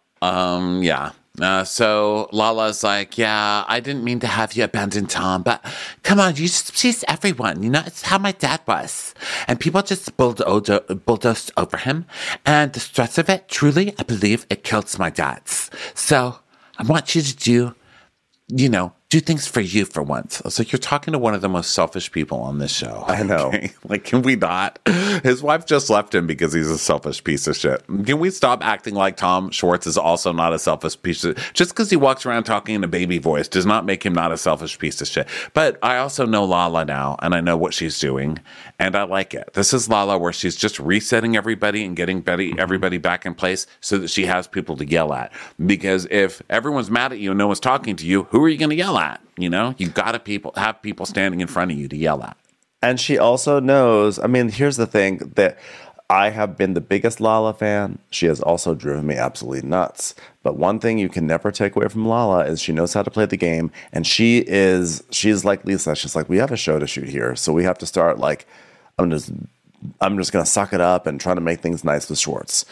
Um, yeah. Uh, so Lala's like, yeah, I didn't mean to have you abandon Tom, but come on, you just please everyone. You know, it's how my dad was. And people just bulldozed, bulldozed over him. And the stress of it, truly, I believe it killed my dad's. So I want you to do, you know, do things for you for once. I was like, you're talking to one of the most selfish people on this show. I know. Okay? Like, can we not? His wife just left him because he's a selfish piece of shit. Can we stop acting like Tom Schwartz is also not a selfish piece of shit? Just because he walks around talking in a baby voice does not make him not a selfish piece of shit. But I also know Lala now, and I know what she's doing, and I like it. This is Lala where she's just resetting everybody and getting Betty, everybody back in place so that she has people to yell at. Because if everyone's mad at you and no one's talking to you, who are you going to yell at? At, you know, you got to people have people standing in front of you to yell at. And she also knows, I mean, here's the thing, that I have been the biggest Lala fan. She has also driven me absolutely nuts. But one thing you can never take away from Lala is she knows how to play the game. And she is, she's like Lisa. She's like, we have a show to shoot here. So we have to start like, I'm just, I'm just going to suck it up and try to make things nice with Schwartz.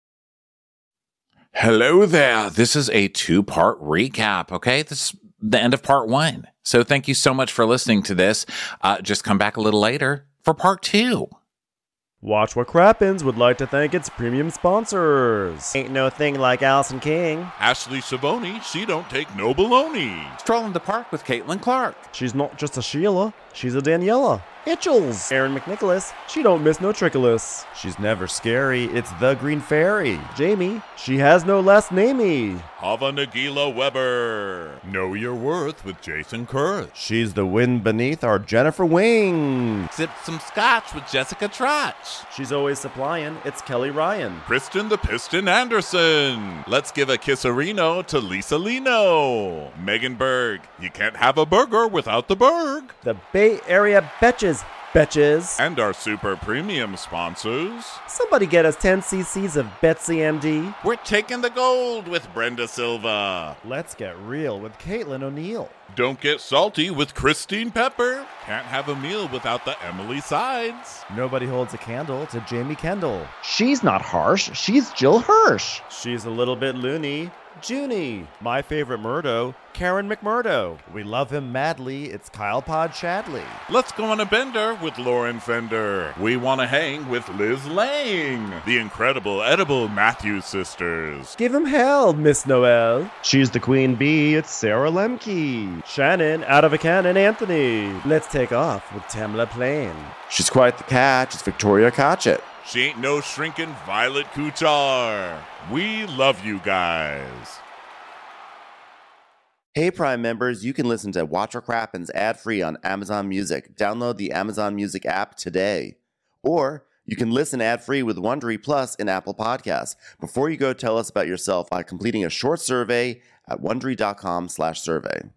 Hello there. This is a two-part recap, okay? This is the end of part one. So thank you so much for listening to this. Uh, just come back a little later for part two. Watch What Crappens would like to thank its premium sponsors. Ain't no thing like Allison King. Ashley Savoni, she don't take no baloney. Strolling the park with Caitlin Clark. She's not just a Sheila, she's a Daniela. Itchels. Aaron McNicholas, she don't miss no trickolas. She's never scary, it's the Green Fairy. Jamie, she has no last namey. Hava Nagila Weber. Know Your Worth with Jason Kurth. She's the wind beneath our Jennifer Wing. Sip some scotch with Jessica Trotch. She's always supplying, it's Kelly Ryan. Kristen the Piston Anderson. Let's give a kisserino to Lisa Lino. Megan Berg. You can't have a burger without the Berg. The Bay Area Betches. Betches. And our super premium sponsors. Somebody get us ten cc's of Betsy M D. We're taking the gold with Brenda Silva. Let's get real with Caitlin O'Neill. Don't get salty with Christine Pepper. Can't have a meal without the Emily sides. Nobody holds a candle to Jamie Kendall. She's not harsh. She's Jill Hirsch. She's a little bit loony. Junie. My favorite Murdo, Karen McMurdo. We love him madly. It's Kyle Pod Shadley. Let's go on a bender with Lauren Fender. We want to hang with Liz Lang. The incredible edible Matthews sisters. Give him hell, Miss Noel. She's the queen bee. It's Sarah Lemke. Shannon, out of a cannon, Anthony. Let's take off with Tamla Plain. She's quite the catch. It's Victoria Cotchett. She ain't no shrinking Violet Kuchar. We love you guys. Hey, Prime members, you can listen to Watch What Crappens ad-free on Amazon Music. Download the Amazon Music app today. Or you can listen ad-free with Wondery Plus in Apple Podcasts. Before you go, tell us about yourself by completing a short survey at wondery.com slash survey.